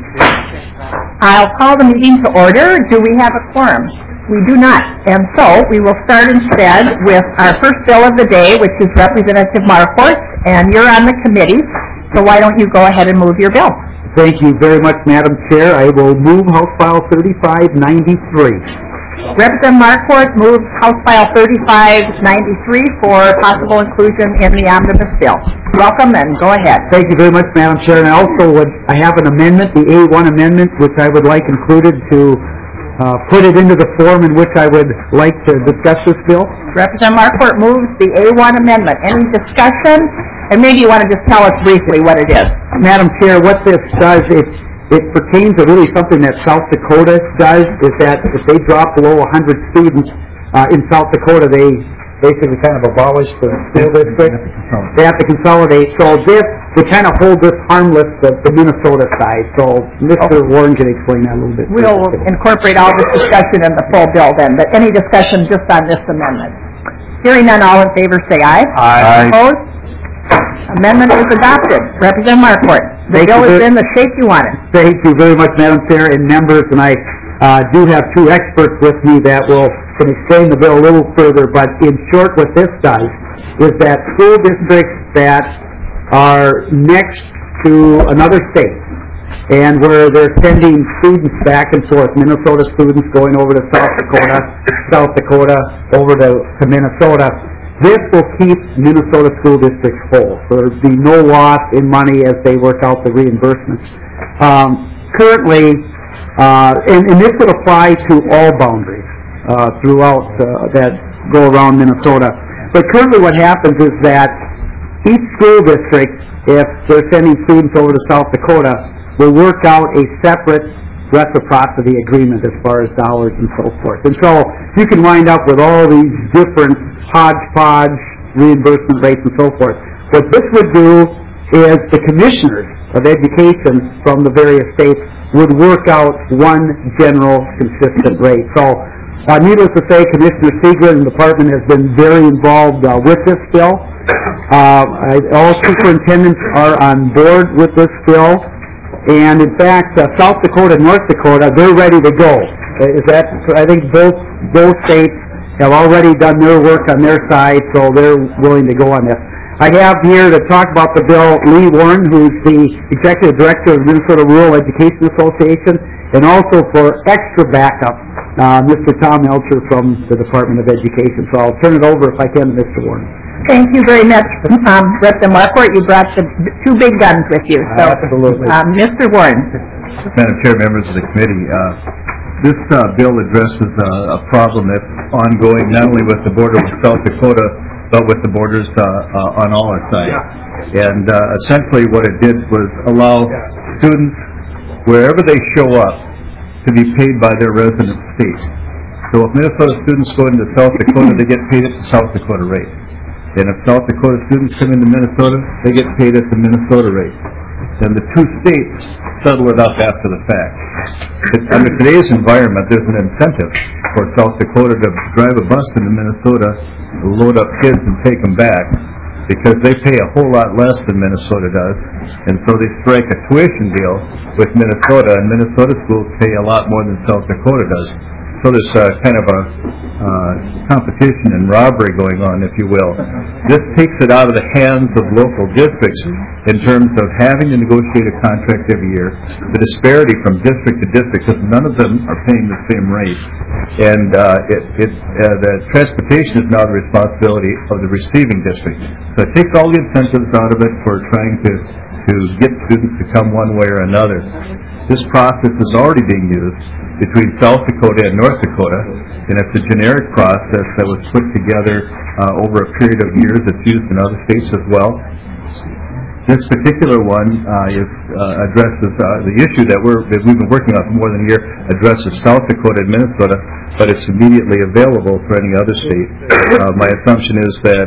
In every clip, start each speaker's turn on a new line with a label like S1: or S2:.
S1: I'll call the meeting to order. Do we have a quorum? We do not. And so we will start instead with our first bill of the day, which is Representative Marquardt, and you're on the committee, so why don't you go ahead and move your bill?
S2: Thank you very much, Madam Chair. I will move House File 3593.
S1: Representative Marquardt moves House File 3593 for possible inclusion in the omnibus bill. Welcome, and go ahead.
S2: Thank you very much, Madam Chair. And I have an amendment, the A1 amendment, which I would like included to put it into the form in which I would like to discuss this bill.
S1: Representative Marquardt moves the A1 amendment. Any discussion? And maybe you want to just tell us briefly what it is.
S2: Madam Chair, what this does, it pertains to really something that South Dakota does, is that if they drop below 100 students in South Dakota, they basically kind of abolish the school district. They have to consolidate. So this would kind of hold this harmless, the Minnesota side. So Mr. Warren can explain that a little bit.
S1: We'll incorporate all this discussion in the full bill then, but any discussion just on this amendment? Hearing none, all in favor say aye.
S2: Aye.
S1: Opposed? Amendment is adopted. Representative Marquardt, the bill is in the shape you wanted.
S2: Thank you very much, Madam Chair and members, and I do have two experts with me that can explain the bill a little further, but in short what this does is that school districts that are next to another state and where they're sending students back and forth, Minnesota students going over to South Dakota over to Minnesota, this will keep Minnesota school districts whole. So there will be no loss in money as they work out the reimbursements. Currently, and this would apply to all boundaries throughout that go around Minnesota. But currently what happens is that each school district, if they're sending students over to South Dakota, will work out a separate reciprocity agreement as far as dollars and so forth. And so you can wind up with all these different hodgepodge reimbursement rates and so forth. What this would do is the commissioners of education from the various states would work out one general consistent rate. So needless to say, Commissioner Segrist and the department has been very involved with this bill. All superintendents are on board with this bill. And in fact, South Dakota and North Dakota, they're ready to go. I think both states have already done their work on their side, so they're willing to go on this. I have here to talk about the bill Lee Warren, who's the Executive Director of the Minnesota Rural Education Association, and also for extra backup, Mr. Tom Elcher from the Department of Education. So I'll turn it over, if I can, to Mr. Warren.
S1: Thank you very much, Representative Marquardt. You brought the two big guns with you. So,
S2: absolutely.
S1: Mr. Warren.
S3: Madam Chair, members of the committee, this bill addresses a problem that's ongoing not only with the border with South Dakota, but with the borders on all our sides. And essentially what it did was allow students, wherever they show up, to be paid by their resident state. So if Minnesota students go into South Dakota, they get paid at the South Dakota rate. And if South Dakota students come into Minnesota, they get paid at the Minnesota rate. And the two states settle it up after the fact. Under today's environment, there's an incentive for South Dakota to drive a bus into Minnesota, load up kids and take them back, because they pay a whole lot less than Minnesota does. And so they strike a tuition deal with Minnesota, and Minnesota schools pay a lot more than South Dakota does. So there's kind of a competition and robbery going on, if you will. This takes it out of the hands of local districts in terms of having to negotiate a contract every year. The disparity from district to district, because none of them are paying the same rate. And the transportation is now the responsibility of the receiving district. So it takes all the incentives out of it for trying to get students to come one way or another. This process is already being used between South Dakota and North Dakota, and it's a generic process that was put together over a period of years. It's used in other states as well. This particular one addresses the issue that we've been working on for more than a year, addresses South Dakota and Minnesota, but it's immediately available for any other state. My assumption is that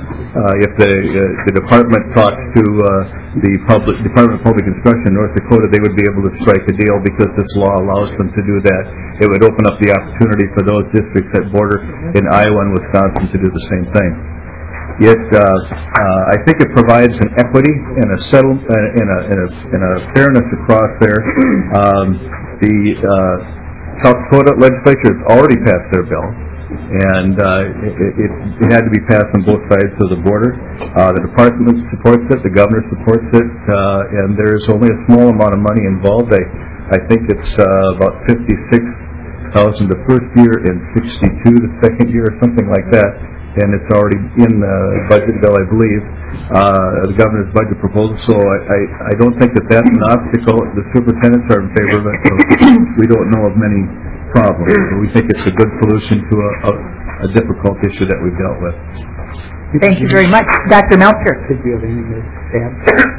S3: if the department talks to the Department of Public Instruction in North Dakota, they would be able to strike a deal because this law allows them to do that. It would open up the opportunity for those districts that border in Iowa and Wisconsin to do the same thing. I think it provides an equity and a in a fairness across there. The South Dakota legislature has already passed their bill, and it had to be passed on both sides of the border. The department supports it, the governor supports it, and there's only a small amount of money involved. I think it's about $56,000 the first year and $62,000 the second year, or something like that. And it's already in the budget bill, I believe, the governor's budget proposal. So I don't think that that's an obstacle. The superintendents are in favor of it. So we don't know of many problems. We think it's a good solution to a difficult issue that we've dealt with.
S1: Thank you very much. Dr. Melcher.
S2: Did you have anything to add?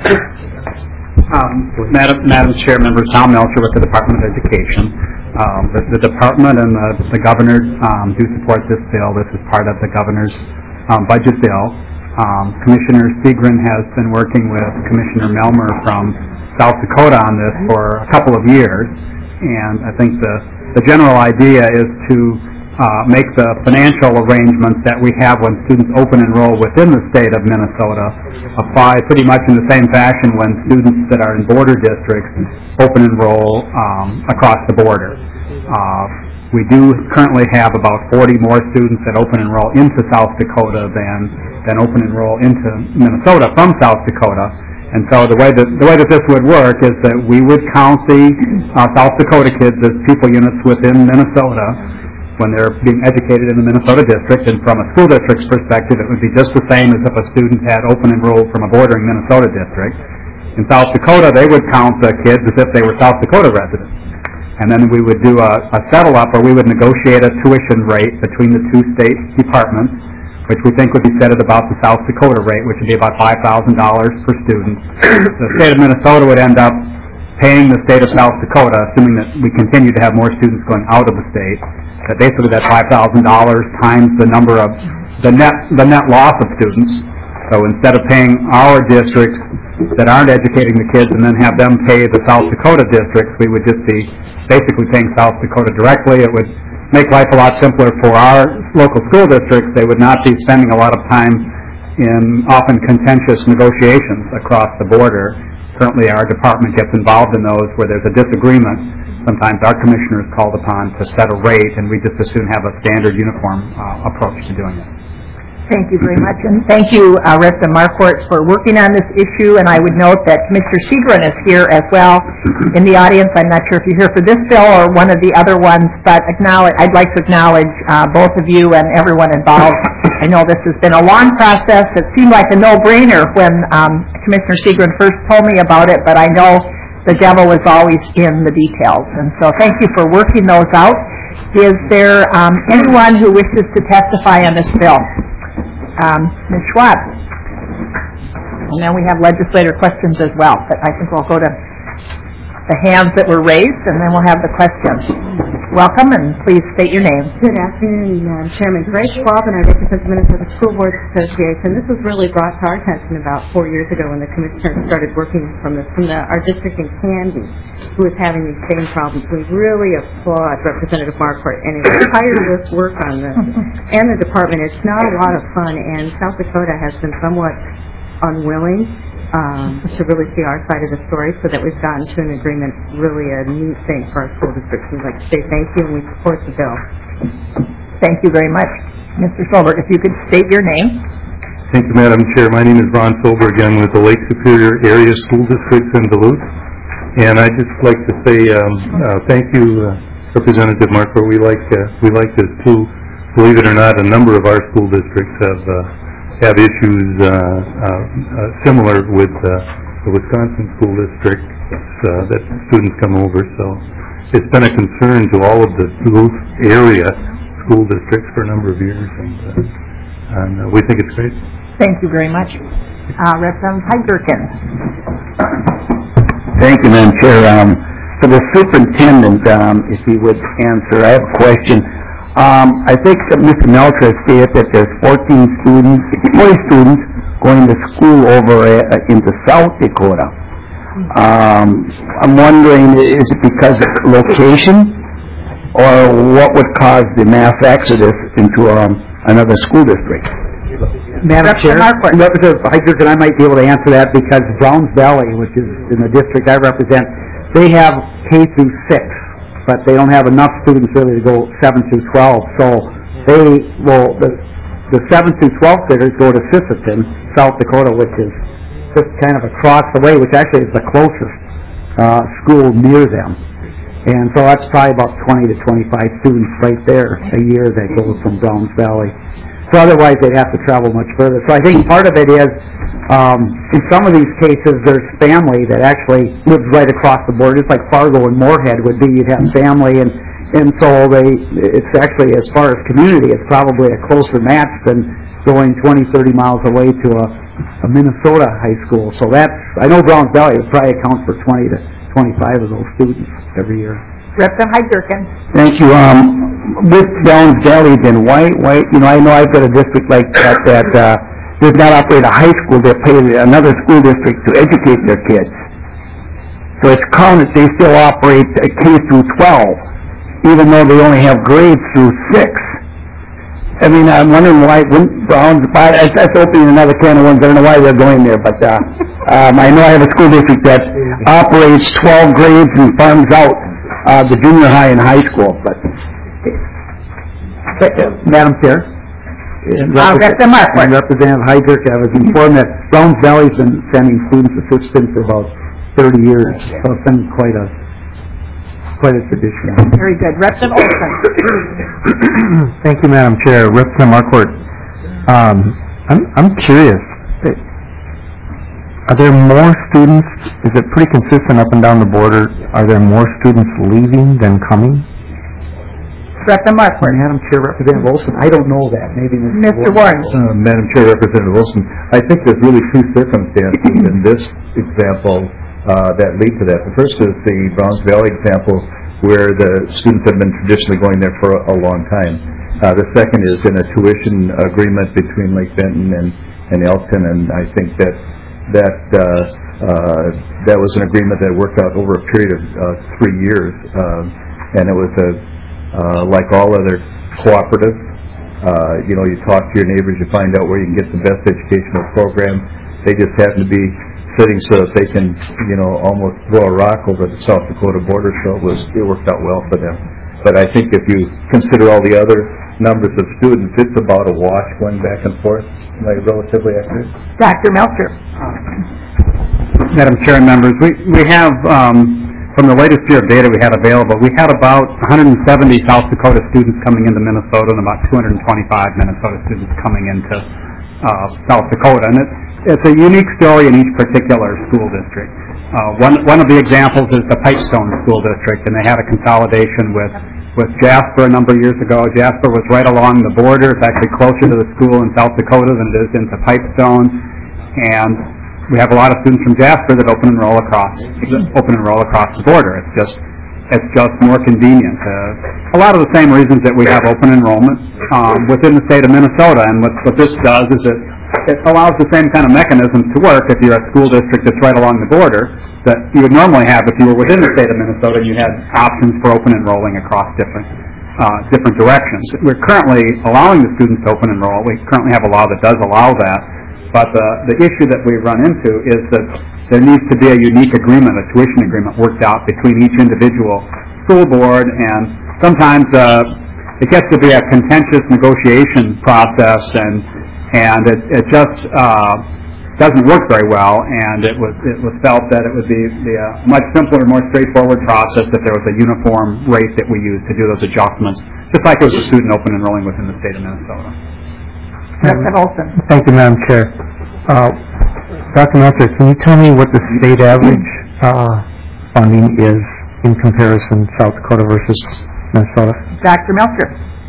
S4: Madam Chair, members, Tom Melcher with the Department of Education. The department and the governor do support this bill. This is part of the governor's budget bill. Commissioner Seagren has been working with Commissioner Melmer from South Dakota on this for a couple of years, and I think the general idea is to make the financial arrangements that we have when students open enroll within the state of Minnesota apply pretty much in the same fashion when students that are in border districts open enroll across the border. We do currently have about 40 more students that open enroll into South Dakota than open enroll into Minnesota from South Dakota. And so the way that this would work is that we would count the South Dakota kids as pupil units within Minnesota when they're being educated in the Minnesota district, and from a school district's perspective, it would be just the same as if a student had open enrolled from a bordering Minnesota district. In South Dakota, they would count the kids as if they were South Dakota residents. And then we would do a settle-up, or we would negotiate a tuition rate between the two state departments, which we think would be set at about the South Dakota rate, which would be about $5,000 per student. The state of Minnesota would end up paying the state of South Dakota, assuming that we continue to have more students going out of the state, that basically that $5,000 times the number of the net loss of students. So instead of paying our districts that aren't educating the kids and then have them pay the South Dakota districts, we would just be basically paying South Dakota directly. It would make life a lot simpler for our local school districts. They would not be spending a lot of time in often contentious negotiations across the border. Certainly our department gets involved in those where there's a disagreement. Sometimes our commissioner is called upon to set a rate, and we just as soon have a standard uniform approach to doing it.
S1: Thank you very much, and thank you, Representative Marquardt, for working on this issue. And I would note that Commissioner Seagren is here as well in the audience. I'm not sure if you're here for this bill or one of the other ones, but I'd like to acknowledge both of you and everyone involved. I know this has been a long process. It seemed like a no-brainer when Commissioner Seagren first told me about it, but I know the devil is always in the details. And so thank you for working those out. Is there anyone who wishes to testify on this bill? Ms. Schwab. And then we have legislator questions as well, but I think we'll go to the hands that were raised, and then we'll have the questions. Welcome, and please state your name.
S5: Good afternoon, Chairman. Grace Schwab, and I represent the Minnesota School Boards Association. This was really brought to our attention about 4 years ago when the commissioner started working from our district in Canby, who was having these same problems. We really applaud Representative Marquardt and his tireless work on this, and the department. It's not a lot of fun, and South Dakota has been somewhat unwilling to really see our side of the story, so that we've gotten to an agreement, really a neat thing for our school districts. We'd like to say thank you, and we support the bill.
S1: Thank you very much. Mr. Solberg, if you could state your name.
S6: Thank you, Madam Chair. My name is Ron Solberg. I'm with the Lake Superior Area School District in Duluth. And I'd just like to say thank you, Representative Marquardt. We like this too. Believe it or not, a number of our school districts have issues similar with the Wisconsin school district that students come over. So it's been a concern to all of the Duluth area school districts for a number of years, and we think it's great.
S1: Thank you very much. Representative Heigerken.
S7: Thank you, Madam Chair. For the superintendent, if he would answer, I have a question. I think Mr. Melcher stated that there's 40 students going to school over into South Dakota. I'm wondering, is it because of location, or what would cause the mass exodus into another school district?
S2: Madam Chair,
S1: Marquardt.
S2: Representative Heidrich and I might be able to answer that because Browns Valley, which is in the district I represent, they have K through 6, but they don't have enough students really to go 7 through 12. So they will, the 7 through 12 graders go to Sisseton, South Dakota, which is just kind of across the way, which actually is the closest school near them. And so that's probably about 20 to 25 students right there a year that go from Browns Valley. So otherwise they'd have to travel much further. So I think part of it is, in some of these cases, there's family that actually lives right across the border, just like Fargo and Moorhead would be. You'd have family, and so it's actually, as far as community, it's probably a closer match than going 20, 30 miles away to a Minnesota high school. So that's, I know Browns Valley would probably account for 20 to 25 of those students every year.
S1: Representative Heidrich.
S7: Thank you. With Browns Valley, then why, I know I've got a district like that does not operate a high school. They pay another school district to educate their kids. So it's counted, they still operate K through 12, even though they only have grades through 6. I mean, I'm wondering why wouldn't Browns, that's opening another can of worms. I don't know why they're going there, but I know I have a school district that operates 12 grades and farms out the junior high and high school. But
S2: Madam Chair, Representative Heidrich, I was informed that Browns Valley's been sending students to Sisseton for about 30 years, so it's been quite a tradition.
S1: Very good. Representative Olson.
S8: Thank you, Madam Chair. Representative Marquardt, I'm curious. Are there more students? Is it pretty consistent up and down the border? Are there more students leaving than coming?
S1: Representative Marquardt.
S2: Madam Chair, Representative Olson, I don't know that. Maybe
S1: Mr. Warren.
S3: Madam Chair, Representative Wilson, I think there's really two circumstances in this example that lead to that. The first is the Browns Valley example, where the students have been traditionally going there for a long time. The second is in a tuition agreement between Lake Benton and Elkton, and I think that was an agreement that worked out over a period of 3 years, and it was like all other cooperatives. You talk to your neighbors, you find out where you can get the best educational program. They just happen to be sitting so that they can, almost throw a rock over the South Dakota border, so it worked out well for them. But I think if you consider all the other numbers of students, it's about a wash going back and forth. Am I relatively accurate?
S1: Dr. Melcher.
S4: Madam Chair and members, we have, from the latest year of data we had available, we had about 170 South Dakota students coming into Minnesota and about 225 Minnesota students coming into South Dakota. And it's a unique story in each particular school district. One of the examples is the Pipestone School District, and they had a consolidation with Jasper a number of years ago. Jasper was right along the border. It's actually closer to the school in South Dakota than it is into Pipestone. And we have a lot of students from Jasper that open and roll across the border. It's just more convenient. A lot of the same reasons that we have open enrollment within the state of Minnesota. And what this does is it allows the same kind of mechanisms to work if you're a school district that's right along the border that you would normally have if you were within the state of Minnesota and you had options for open enrolling across different directions. We're currently allowing the students to open enroll. We currently have a law that does allow that. But the issue that we run into is that there needs to be a unique agreement, a tuition agreement worked out between each individual school board, and sometimes it gets to be a contentious negotiation process, and it just doesn't work very well, and it was felt that it would be a much simpler, more straightforward process if there was a uniform rate that we use to do those adjustments, just like it was a student open enrolling within the state of Minnesota.
S1: Representative Olson.
S8: Thank you, Madam Chair. Dr. Melcher, can you tell me what the state average funding is in comparison, South Dakota versus Minnesota?
S1: Dr. Melcher.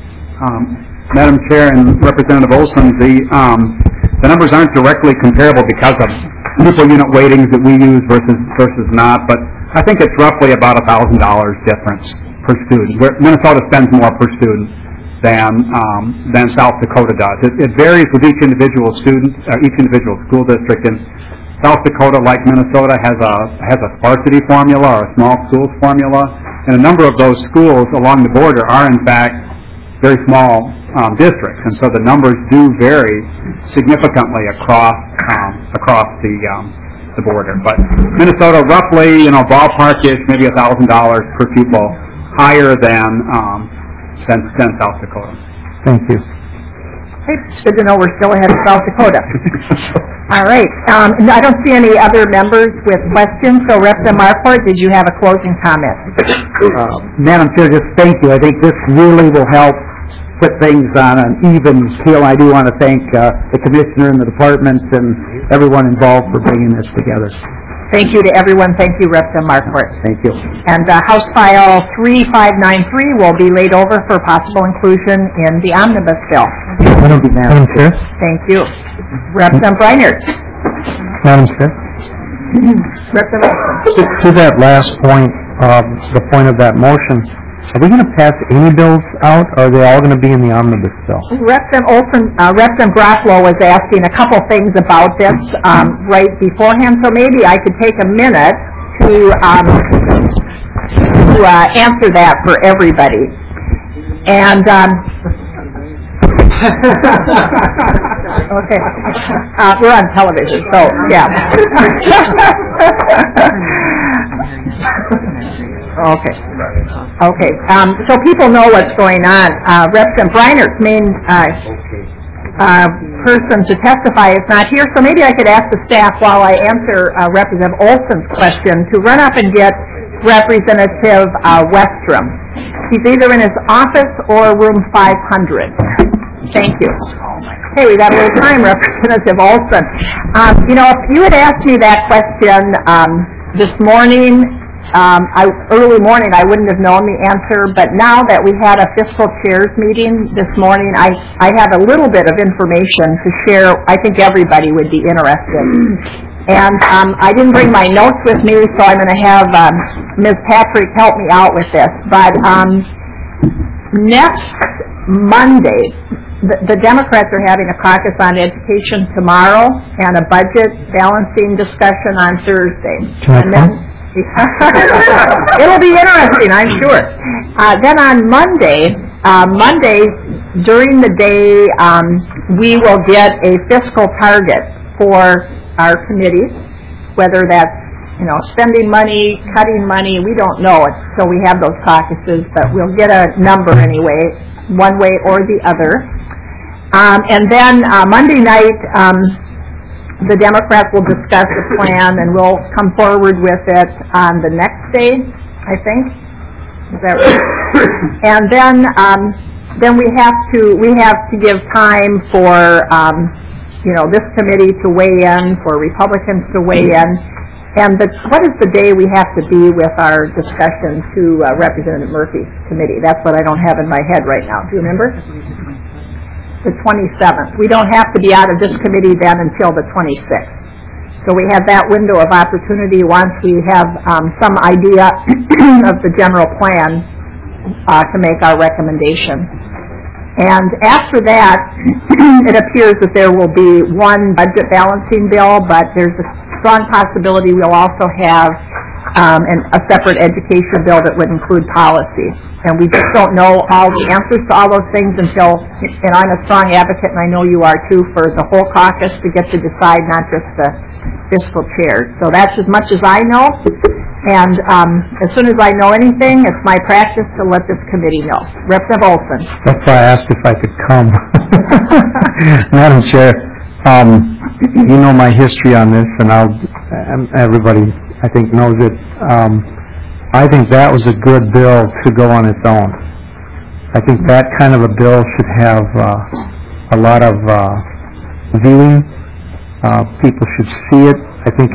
S4: Madam Chair and Representative Olson, the numbers aren't directly comparable because of pupil unit weightings that we use versus not, but I think it's roughly about $1,000 difference per student. Minnesota spends more per student than South Dakota does. It varies with each individual student, each individual school district. And South Dakota, like Minnesota, has a sparsity formula or a small schools formula, and a number of those schools along the border are in fact very small districts, and so the numbers do vary significantly across the border. But Minnesota, roughly, ballpark-ish, maybe $1,000 per pupil higher than South Dakota.
S8: Thank you.
S1: Hey, it's good to know we're still ahead of South Dakota. All right. I don't see any other members with questions, so Representative Marquardt, did you have a closing comment?
S2: Madam Chair, just thank you. I think this really will help put things on an even keel. I do want to thank the Commissioner and the Department and everyone involved for bringing this together.
S1: Thank you to everyone. Thank you, Representative Marquardt.
S2: Thank you.
S1: And House File 3593 will be laid over for possible inclusion in the omnibus bill.
S8: Madam Chair.
S1: Thank you. Representative Breinert.
S8: Madam Chair.
S1: Representative.
S8: To that last point, the point of that motion, are we going to pass any bills out, or are they all going to be in the omnibus bill?
S1: Representative Brockwell was asking a couple things about this right beforehand, so maybe I could take a minute to answer that for everybody. And okay, we're on television, so yeah. Okay. So people know what's going on. Representative Breinert's main person to testify is not here, so maybe I could ask the staff while I answer Representative Olson's question to run up and get Representative Westrom. He's either in his office or room 500. Thank you. Hey, we got a little time, Representative Olson. If you had asked me that question this morning, early morning, I wouldn't have known the answer, but now that we had a fiscal chairs meeting this morning, I have a little bit of information to share. I think everybody would be interested. And I didn't bring my notes with me, so I'm going to have Ms. Patrick help me out with this. But next Monday, the Democrats are having a caucus on education tomorrow and a budget balancing discussion on Thursday. It'll be interesting, I'm sure. Then on Monday during the day, we will get a fiscal target for our committees, whether that's spending money, cutting money, we don't know it, so we have those caucuses, but we'll get a number anyway, one way or the other. And then Monday night, the Democrats will discuss the plan, and we'll come forward with it on the next day, I think. Is that right? And then we have to give time for this committee to weigh in, for Republicans to weigh in. And what is the day we have to be with our discussion to Representative Murphy's committee? That's what I don't have in my head right now. Do you remember? The 27th. We don't have to be out of this committee then until the 26th. So we have that window of opportunity once we have some idea of the general plan to make our recommendation. And after that, it appears that there will be one budget balancing bill, but there's a strong possibility we'll also have a separate education bill that would include policy. And we just don't know all the answers to all those things until, and I'm a strong advocate, and I know you are too, for the whole caucus to get to decide, not just the fiscal chairs. So that's as much as I know. And as soon as I know anything, it's my practice to let this committee know. Representative Olson.
S8: That's why I asked if I could come. Madam Chair, you know my history on this, and everybody, I think, knows it. I think that was a good bill to go on its own. I think that kind of a bill should have a lot of viewing. People should see it. I think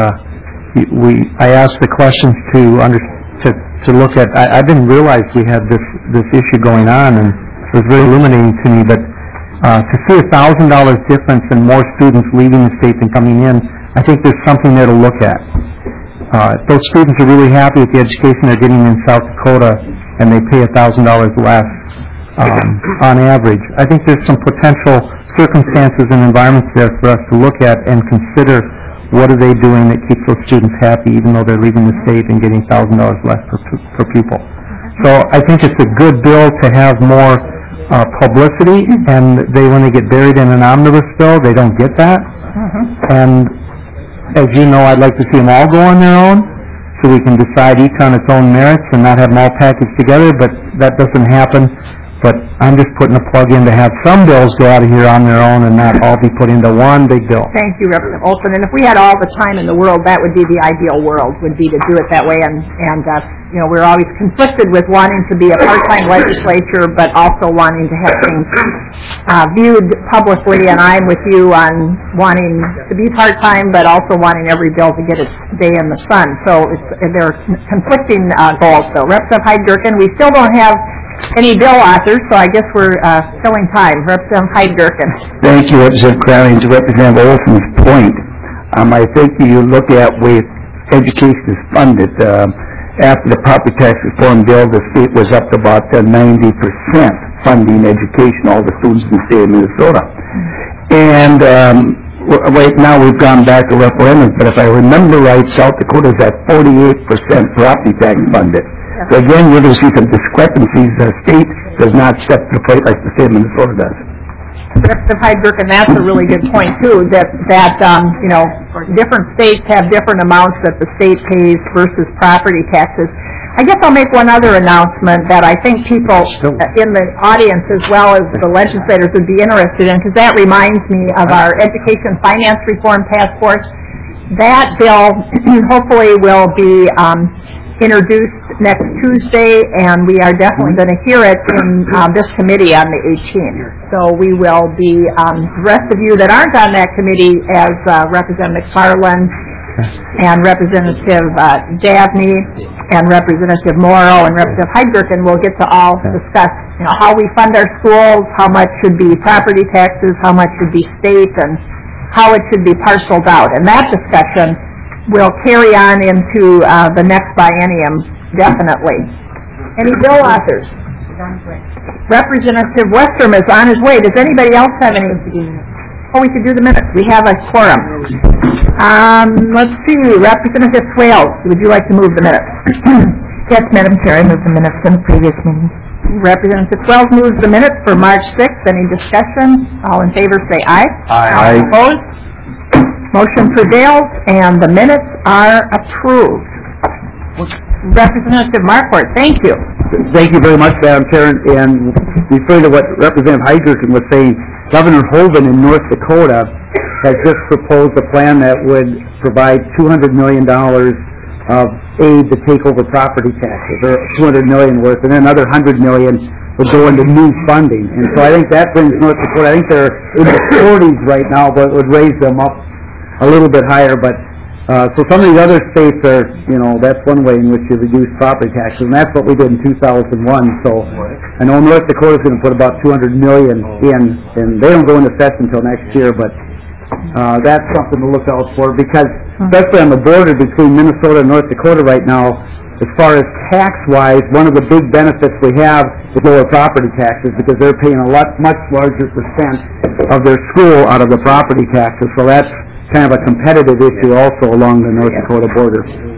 S8: I asked the questions to look at. I didn't realize we had this issue going on, and it was very illuminating to me. But to see $1,000 difference in more students leaving the state than coming in, I think there's something there to look at. If those students are really happy with the education they're getting in South Dakota, and they pay $1,000 less on average, I think there's some potential circumstances and environments there for us to look at and consider. What are they doing that keeps those students happy, even though they're leaving the state and getting $1,000 less per pupil? So I think it's a good bill to have more publicity, and when they get buried in an omnibus bill, they don't get that. And as you know, I'd like to see them all go on their own, so we can decide each on its own merits and not have them all packaged together, but that doesn't happen. But I'm just putting a plug in to have some bills go out of here on their own and not all be put into one big bill.
S1: Thank you, Representative Olson. And if we had all the time in the world, that would be the ideal world, would be to do it that way. And we're always conflicted with wanting to be a part-time legislature, but also wanting to have things viewed publicly. And I'm with you on wanting to be part-time, but also wanting every bill to get its day in the sun. So there are conflicting goals. So Representative Hyde-Gerken, we still don't have any bill authors, so I guess we're filling time. Representative Hyde-Gerken.
S7: Thank you, Representative Crowley. To Representative Olson's point, I think you look at where education is funded. After the property tax reform bill, the state was up to about 90% funding education, all the students in the state of Minnesota. And right now we've gone back to referendum, but if I remember right, South Dakota is at 48% property tax funded. So again, you're going to see some discrepancies. The state does not step to the plate like the state of Minnesota does.
S1: Representative Hyde-Gerken, that's a really good point too. That different states have different amounts that the state pays versus property taxes. I guess I'll make one other announcement that I think people in the audience as well as the legislators would be interested in, because that reminds me of our Education Finance Reform Task Force. That bill hopefully will be introduced next Tuesday, and we are definitely going to hear it in this committee on the 18th. So we will be, the rest of you that aren't on that committee, as Representative McFarland and Representative Dabney and Representative Morrow and Representative Hyde-Gerken will get to all discuss how we fund our schools, how much should be property taxes, how much should be state, and how it should be parceled out. And that discussion will carry on into the next biennium, definitely. Any bill authors? Representative Westrom is on his way. Does anybody else have any? Oh, we could do the minutes. We have a quorum. Let's see. Representative Swales, would you like to move the minutes?
S9: Yes, Madam Chair, I move the minutes from the previous meeting.
S1: Representative Swales moves the minutes for March 6th. Any discussion? All in favor say aye.
S7: Aye.
S1: Opposed? Motion prevails, and the minutes are approved. Representative Marquardt, thank you.
S2: Thank you very much, Madam Chair, and referring to what Representative Hyde-Gerken was saying, Governor Hoeven in North Dakota has just proposed a plan that would provide $200 million of aid to take over property taxes, or $200 million worth, and then another $100 million would go into new funding. And so I think that brings North Dakota, I think they're in the 40s right now, but it would raise them up a little bit higher. But so some of these other states are, that's one way in which you reduce property taxes, and that's what we did in 2001. So I know North Dakota's going to put about $200 million in, and they don't go into session until next year, but that's something to look out for, because especially on the border between Minnesota and North Dakota right now, as far as tax-wise, one of the big benefits we have is lower property taxes, because they're paying a much larger percent of their school out of the property taxes. So that's kind of a competitive issue also along the North Dakota border.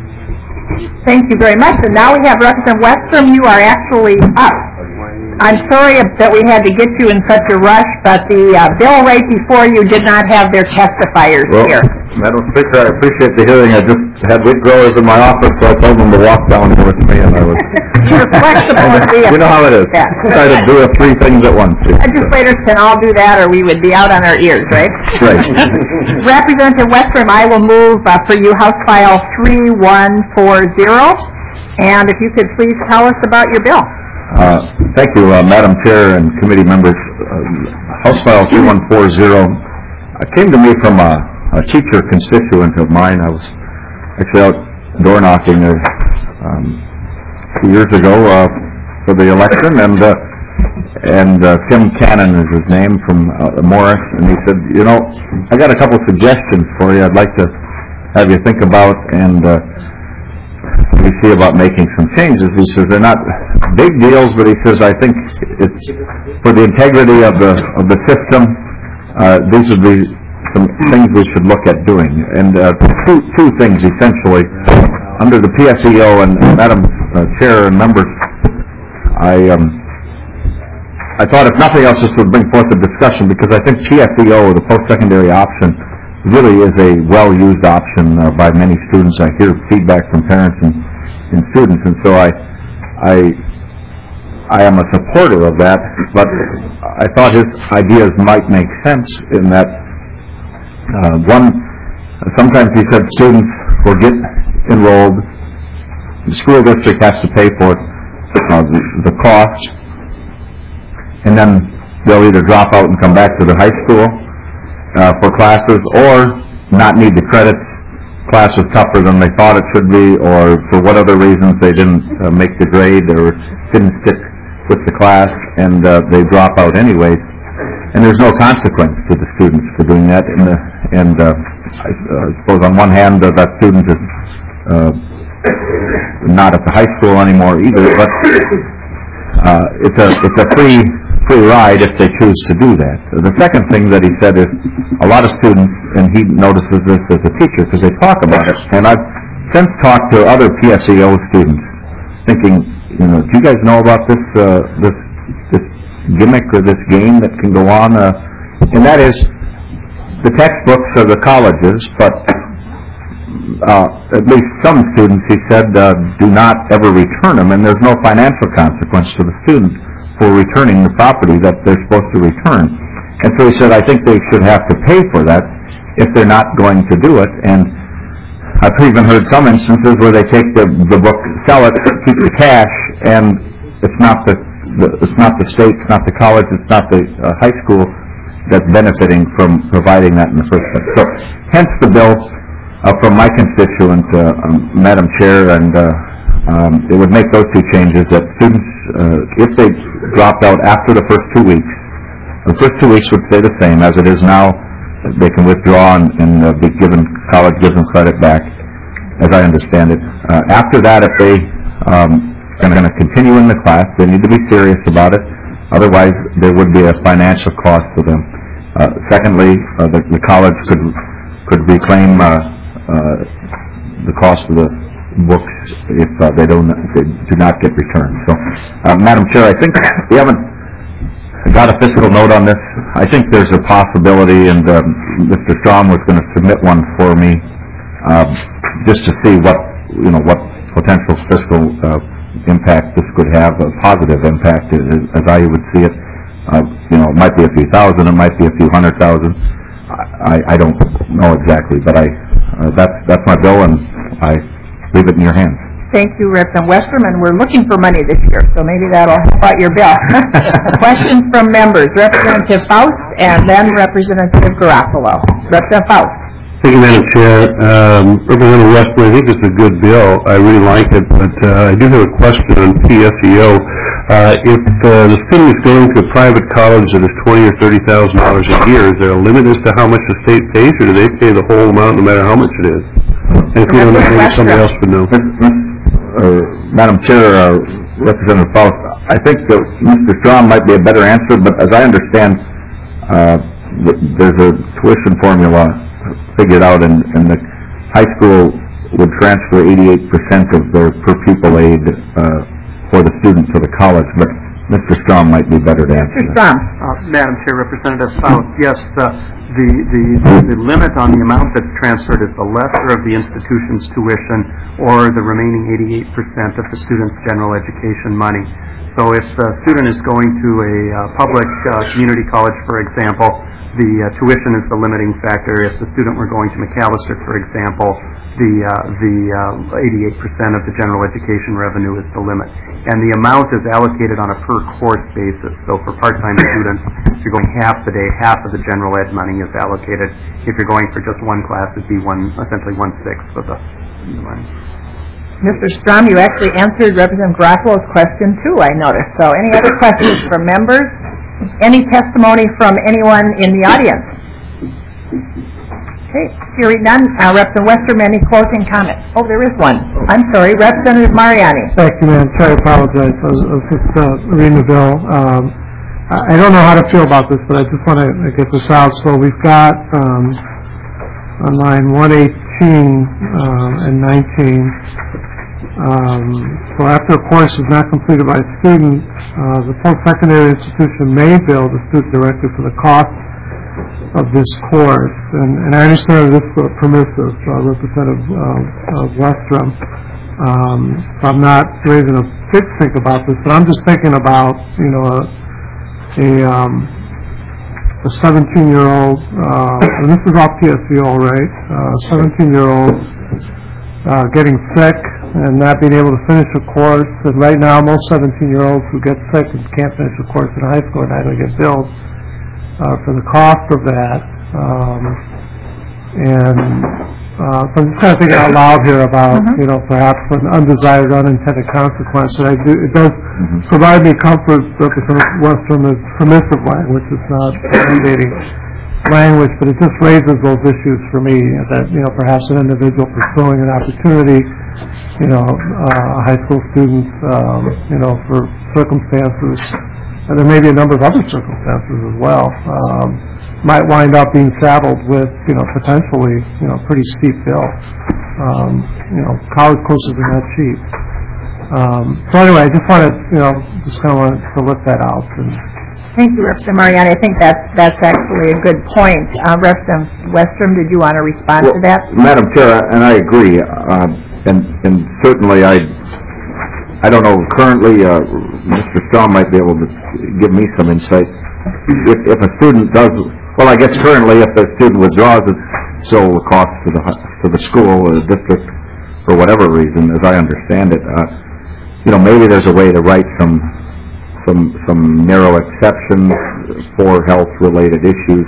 S1: Thank you very much. And now we have Representative Westrom. You are actually up. I'm sorry that we had to get you in such a rush, but the bill right before you did not have their testifiers here.
S10: Madam Speaker, I appreciate the hearing. I just had wheat growers in my office, so I told them to walk down here with me, and I was...
S1: You're flexible.
S10: You know how it is.
S1: Yeah.
S10: Try to do three things at once.
S1: Legislators can all do that, or we would be out on our ears, right?
S10: Right.
S1: Representative Westrom, I will move for you House File 3140, and if you could please tell us about your bill.
S10: Thank you, Madam Chair and committee members. House File 3140 came to me from a teacher constituent of mine. I was actually out door knocking 2 years ago for the election, and Tim Cannon is his name, from Morris, and he said, I got a couple suggestions for you I'd like to have you think about, and we see about making some changes. He says they're not big deals, but he says I think it's for the integrity of the system. These would be some things we should look at doing. And two things essentially under the PSEO. And Madam Chair and members, I I thought if nothing else, this would bring forth a discussion, because I think PSEO, the post-secondary option, really is a well-used option by many students. I hear feedback from parents and students, and so I am a supporter of that, but I thought his ideas might make sense in that, sometimes he said students will get enrolled, the school district has to pay for the cost, and then they'll either drop out and come back to the high school for classes, or not need the credits. Class was tougher than they thought it should be, or for what other reasons they didn't make the grade or didn't stick with the class, and they drop out anyways. And there's no consequence to the students for doing that. And I suppose on one hand that student is not at the high school anymore either, but it's a free ride if they choose to do that. The second thing that he said is a lot of students, and he notices this as a teacher because they talk about it, and I've since talked to other PSEO students thinking, do you guys know about this gimmick or this game that can go on? And that is, the textbooks are the colleges, but at least some students, he said, do not ever return them, and there's no financial consequence to the student for returning the property that they're supposed to return. And so he said, I think they should have to pay for that if they're not going to do it. And I've even heard some instances where they take the book, sell it, keep the cash, and it's not the state, it's not the college, it's not the high school that's benefiting from providing that in the first place. So, hence the bill from my constituent, Madam Chair, and it would make those two changes, that students, if they dropped out after the first 2 weeks, the first 2 weeks would stay the same as it is now. They can withdraw and be given, college gives them credit back, as I understand it. After that, if they are going to continue in the class, they need to be serious about it. Otherwise, there would be a financial cost to them. Secondly, the college could reclaim the cost of the books if they do not get returned. So, Madam Chair, I think we haven't got a fiscal note on this. I think there's a possibility, and Mr. Strom was going to submit one for me, just to see what potential fiscal impact this could have, a positive impact, as I would see it. It might be a few thousand, it might be a few 100,000. I don't know exactly, but that's my bill, and I leave it in your hands.
S1: Thank you, Representative Westerman. We're looking for money this year, so maybe that'll help out your bill. Questions from members. Representative Faust, and then Representative Garofalo. Representative Faust.
S6: Thank you, Madam Chair. Representative Westerman, I think it's a good bill. I really like it, but I do have a question on PSEO. If the student is going to a private college that is $20,000 or $30,000 a year, is there a limit as to how much the state pays, or do they pay the whole amount no matter how much it is? And if we don't know, maybe somebody else would know.
S10: Madam Chair, Representative Faust, I think that Mr. Strom might be a better answer, but as I understand, there's a tuition formula figured out, and the high school would transfer 88% of their per pupil aid for the student to the college, but Mr. Strom might be better to answer.
S1: Mr. Strom.
S11: Madam Chair, Representative Faust, yes, the limit on the amount that's transferred is the lesser of the institution's tuition or the remaining 88% of the student's general education money. So if the student is going to a public community college, for example, the tuition is the limiting factor. If the student were going to McAllister, for example, the 88% of the general education revenue is the limit. And the amount is allocated on a per course basis. So for part-time students, if you're going half the day, half of the general ed money is allocated. If you're going for just one class, it'd be essentially 1/6 of the money.
S1: Mr. Strom, you actually answered Representative Garofalo's question too, I noticed. So any other questions from members? Any testimony from anyone in the audience? Okay, hearing none. Representative Westerman, any closing comments? Oh, there is one. I'm sorry, Representative Mariani.
S8: Thank you, Madam Chair. I apologize. I was just reading the bill. I don't know how to feel about this, but I just want to get this out. So we've got on line 118 and 19, So after a course is not completed by a student, the post-secondary institution may bill the student directly for the cost of this course. And I understand this is permissive, Representative Westrom. So I'm not raising a big stink about this, but I'm just thinking about, a 17-year-old, and this is off PSEO, right? 17-year-old getting sick and not being able to finish a course. And right now, most 17-year-olds who get sick and can't finish a course in high school are not going to get billed for the cost of that. So I'm just kind of thinking out loud here about, perhaps an undesired, unintended consequence. And it does provide me comfort, Representative Westrom, is permissive language. It's not mandating language, but it just raises those issues for me that, perhaps an individual pursuing an opportunity, a high school student, for circumstances, and there may be a number of other circumstances as well, might wind up being saddled with, potentially, pretty steep bill. College courses are not cheap. So anyway, I just wanted, just kind of wanted to lift that out.
S1: Thank you, Representative Mariani. I think that's actually a good point. Representative Westrom, did you want to respond to that?
S10: Madam Chair, and I agree, and certainly I don't know, currently, Mr. Straw might be able to give me some insight. If a student does, well, I guess currently if the student withdraws, it's still a cost to the school or the district for whatever reason, as I understand it. Maybe there's a way to write some narrow exceptions for health-related issues.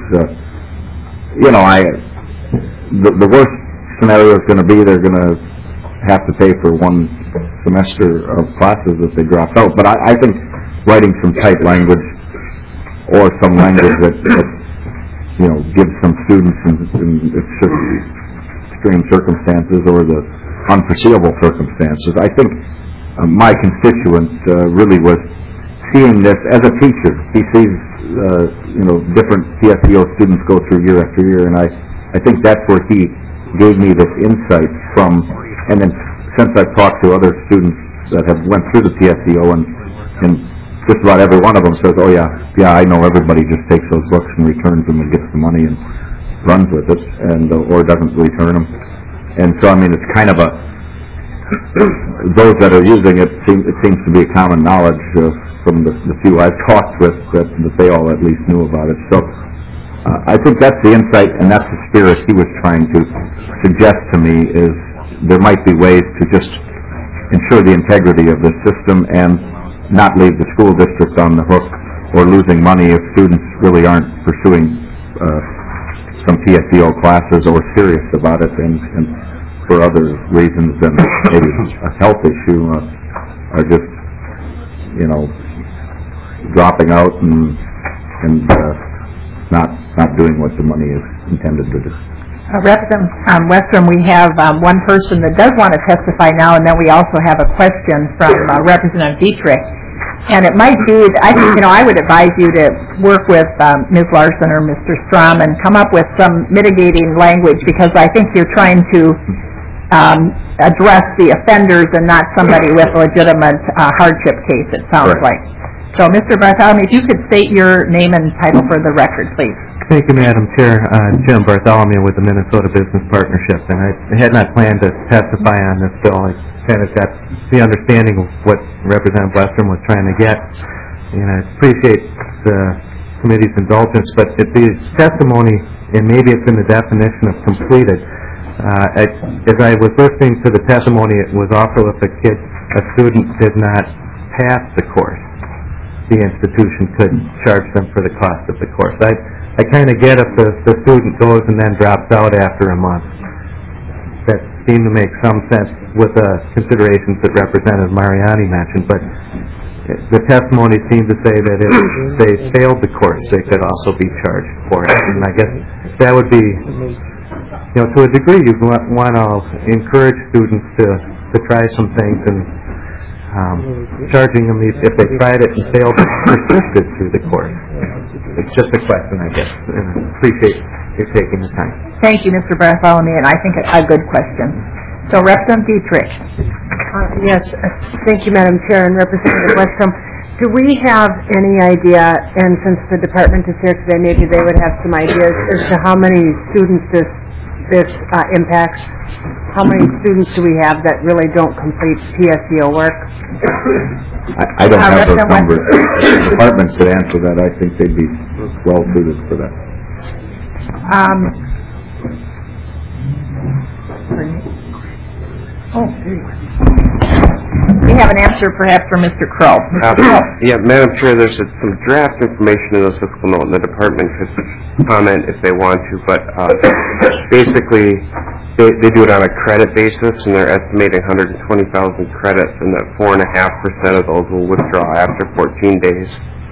S10: The worst scenario is going to be they're going to have to pay for one semester of classes if they drop out. But I think writing some tight language or some language that gives some students in extreme circumstances or the unforeseeable circumstances. I think my constituent really was seeing this as a teacher. He sees different PSEO students go through year after year, and I think that's where he gave me this insight from. And then since I've talked to other students that have went through the PSEO, and just about every one of them says, oh yeah, I know everybody just takes those books and returns them and gets the money and runs with it, and or doesn't return them. And so, I mean, it's kind of those that are using it, it seems to be a common knowledge from the few I've talked with that they all at least knew about it. So I think that's the insight, and that's the spirit he was trying to suggest to me, is there might be ways to just ensure the integrity of the system and not leave the school district on the hook or losing money if students really aren't pursuing some PSEO classes or serious about it and for other reasons than maybe a health issue are just, dropping out and not doing what the money is intended to do.
S1: Representative Westrom, we have one person that does want to testify now, and then we also have a question from Representative Dietrich. And it might be, I would advise you to work with Ms. Larson or Mr. Strom and come up with some mitigating language, because I think you're trying to address the offenders and not somebody with a legitimate hardship case, it sounds like. So, Mr. Bartholomew, if you could state your name and title for the record, please.
S12: Thank you, Madam Chair. Jim Bartholomew with the Minnesota Business Partnership, and I had not planned to testify on this bill. I kind of got the understanding of what Representative Westrom was trying to get, and I appreciate the committee's indulgence, but if the testimony, and maybe it's in the definition of completed, as I was listening to the testimony, it was also if a student did not pass the course, the institution could charge them for the cost of the course. I kind of get if the student goes and then drops out after a month. That seemed to make some sense with the considerations that Representative Mariani mentioned, but the testimony seemed to say that if they failed the course, they could also be charged for it. And I guess that would be, to a degree, you'd want to encourage students to try some things, and charging them if they tried it and failed and persisted through the course. It's just a question, I guess, and I appreciate you taking the time.
S1: Thank you, Mr. Bartholomew, and I think a good question. So Representative Dietrich.
S13: Yes, thank you, Madam Chair, and Representative Westrom. Do we have any idea, and since the department is here today, maybe they would have some ideas as to how many students this impacts? How many students do we have that really don't complete PSEO work?
S10: I don't have those numbers. The department could answer that. I think they'd be well suited for that.
S1: We have an answer perhaps for Mr. Crow.
S14: Yeah, Madam Chair, there's some draft information in the fiscal note, and the department could comment if they want to, but basically they do it on a credit basis, and they're estimating 120,000 credits, and that 4.5% of those will withdraw after 14 days.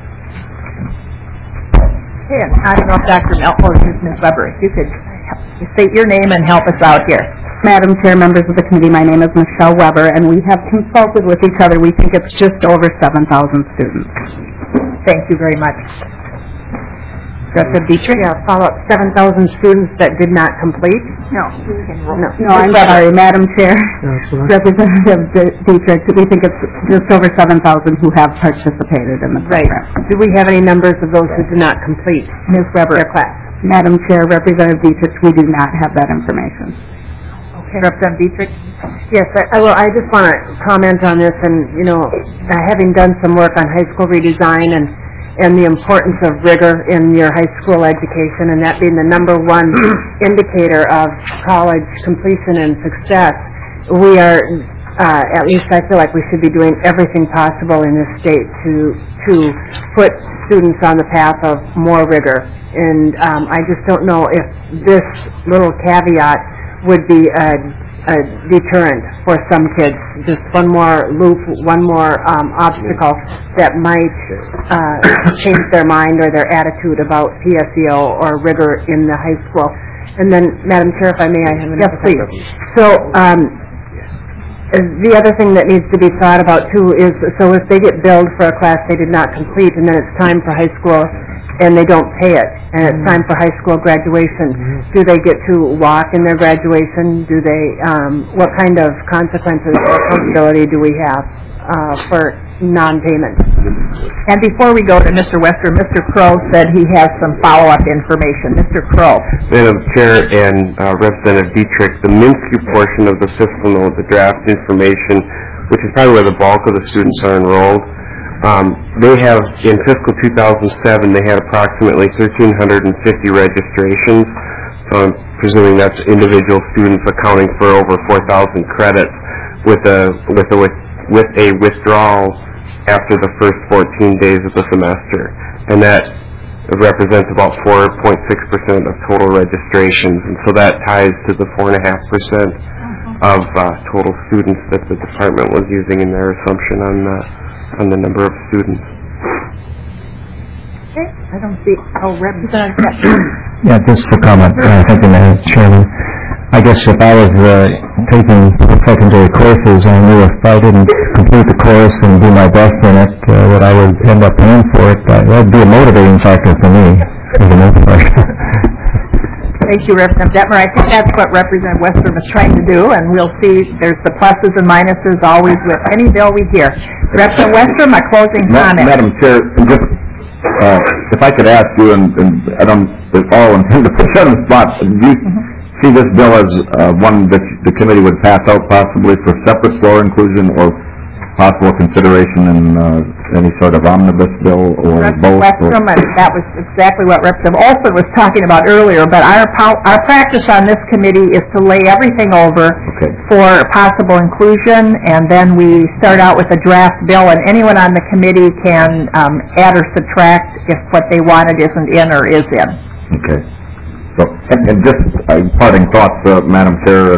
S1: Okay, I don't know if Dr. Melton or Ms. Weber, if you could state your name and help us out here.
S15: Madam Chair, members of the committee, my name is Michelle Weber, and we have consulted with each other. We think it's just over 7,000 students.
S1: Thank you very much. Representative Dietrich?
S13: Yeah, follow-up, 7,000 students that did not complete?
S15: No, I'm sorry, Madam Chair. Representative Dietrich, we think it's just over 7,000 who have participated in the program.
S13: Right. Do we have any numbers of those who did not complete
S15: Ms. Weber,
S13: their class?
S15: Madam Chair, Representative Dietrich, we do not have that information.
S1: Okay. Representative Dietrich?
S13: Yes, I just want to comment on this, and, having done some work on high school redesign and the importance of rigor in your high school education, and that being the number one indicator of college completion and success, we are, at least I feel like we should be doing everything possible in this state to put students on the path of more rigor. And I just don't know if this little caveat would be a deterrent for some kids. Just one more loop, one more obstacle that might change their mind or their attitude about PSEO or rigor in the high school. And then, Madam Chair, if I may, I have another.
S1: Yes, please.
S13: So, the other thing that needs to be thought about, too, is so if they get billed for a class they did not complete and then it's time for high school and they don't pay it, and it's time for high school graduation, do they get to walk in their graduation? Do they, what kind of consequences or accountability do we have for non-payment?
S1: And before we go to Mr. Wester, Mr. Crow said he has some follow-up information. Mr. Crow.
S14: Madam Chair and Representative Dietrich, the Minsky portion of the fiscal note, the draft information, which is probably where the bulk of the students are enrolled, they have, in fiscal 2007, they had approximately 1,350 registrations. So I'm presuming that's individual students accounting for over 4,000 credits with a withdrawal after the first 14 days of the semester. And that represents about 4.6% of total registrations. And so that ties to the 4.5% of total students that the department was using in their assumption on the number of students.
S1: Okay, I don't see. Oh, Representative.
S8: Yeah, just a comment. Thank you, Madam Chairman. I guess if I was taking secondary courses, I knew if I didn't complete the course and do my best in it, that I would end up paying for it. That would be a motivating factor for me, for the most part.
S1: Thank you, Representative Detmer. I think that's what Representative Western is trying to do, and we'll see there's the pluses and minuses always with any bill we hear. Representative Western, my closing comment.
S10: Madam Chair, just, if I could ask you, and I don't at all intend to put you on the spot, do you see this bill as one that the committee would pass out possibly for separate floor inclusion or possible consideration in any sort of omnibus bill or both?
S1: Westrom, that was exactly what Representative Olson was talking about earlier, but our practice on this committee is to lay everything over for possible inclusion, and then we start out with a draft bill, and anyone on the committee can add or subtract if what they wanted isn't in or is in.
S10: Okay. So, and just parting thoughts, Madam Chair,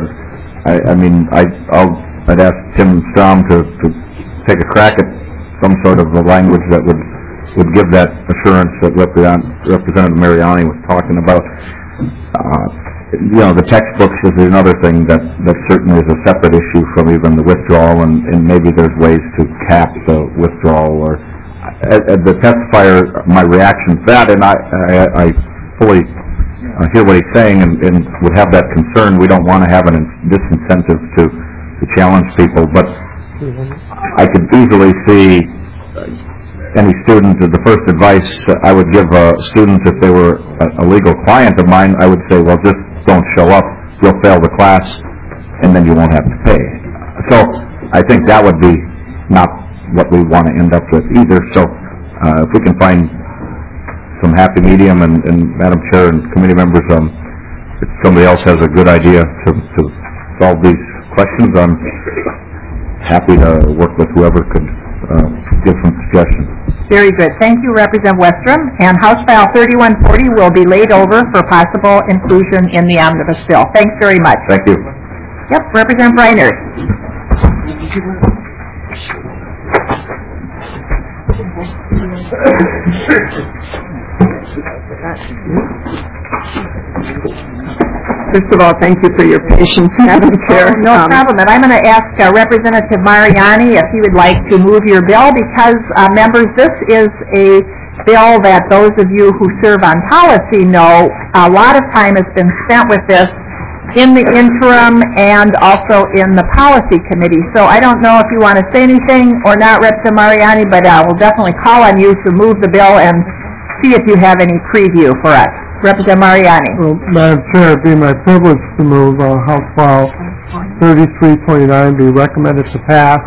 S10: I'd ask Tim Strom to take a crack at some sort of a language that would give that assurance that Representative Mariani was talking about. The textbooks is another thing that certainly is a separate issue from even the withdrawal, and maybe there's ways to cap the withdrawal. Or the testifier, my reaction to that, and I fully hear what he's saying and would have that concern. We don't want to have a disincentive to challenge people, but I could easily see any student, the first advice I would give students if they were a legal client of mine, I would say, well, just don't show up. You'll fail the class, and then you won't have to pay. So I think that would be not what we want to end up with either. So if we can find some happy medium, and Madam Chair and committee members, if somebody else has a good idea to solve these questions, I'm happy to work with whoever could give some suggestions.
S1: Very good. Thank you, Representative Westrom. And House File 3140 will be laid over for possible inclusion in the omnibus bill. Thanks very much.
S10: Thank you.
S1: Yep, Representative Briner.
S16: First of all, thank you for your patience, Madam Chair.
S1: No problem. And I'm going to ask Representative Mariani if he would like to move your bill, because, members, this is a bill that those of you who serve on policy know a lot of time has been spent with this in the interim and also in the policy committee. So I don't know if you want to say anything or not, Representative Mariani, but we'll definitely call on you to move the bill and see if you have any preview for us. Representative Mariani.
S17: Well, Madam Chair, it'd be my privilege to move House File 3329 be recommended to pass.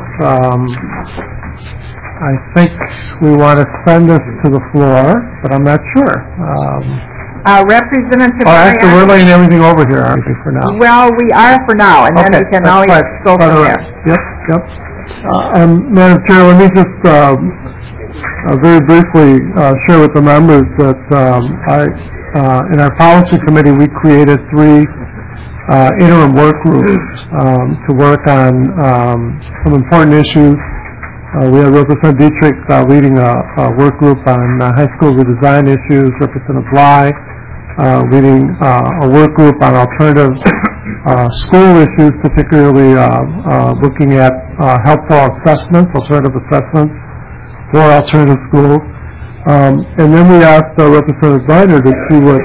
S17: I think we want to send this to the floor, but I'm not sure.
S1: Representative
S17: actually, we're laying everything over here, aren't we, for now?
S1: Well, we are for now, and then we can always go from there.
S17: Yep. Madam Chair, let me just very briefly share with the members that in our policy committee we created 3 interim work groups to work on some important issues. We have Representative Dietrich leading a work group on high school redesign issues, Representative Bly leading a work group on alternative school issues, particularly looking at helpful assessments, alternative assessments for alternative schools. And then we asked Representative Briner that she would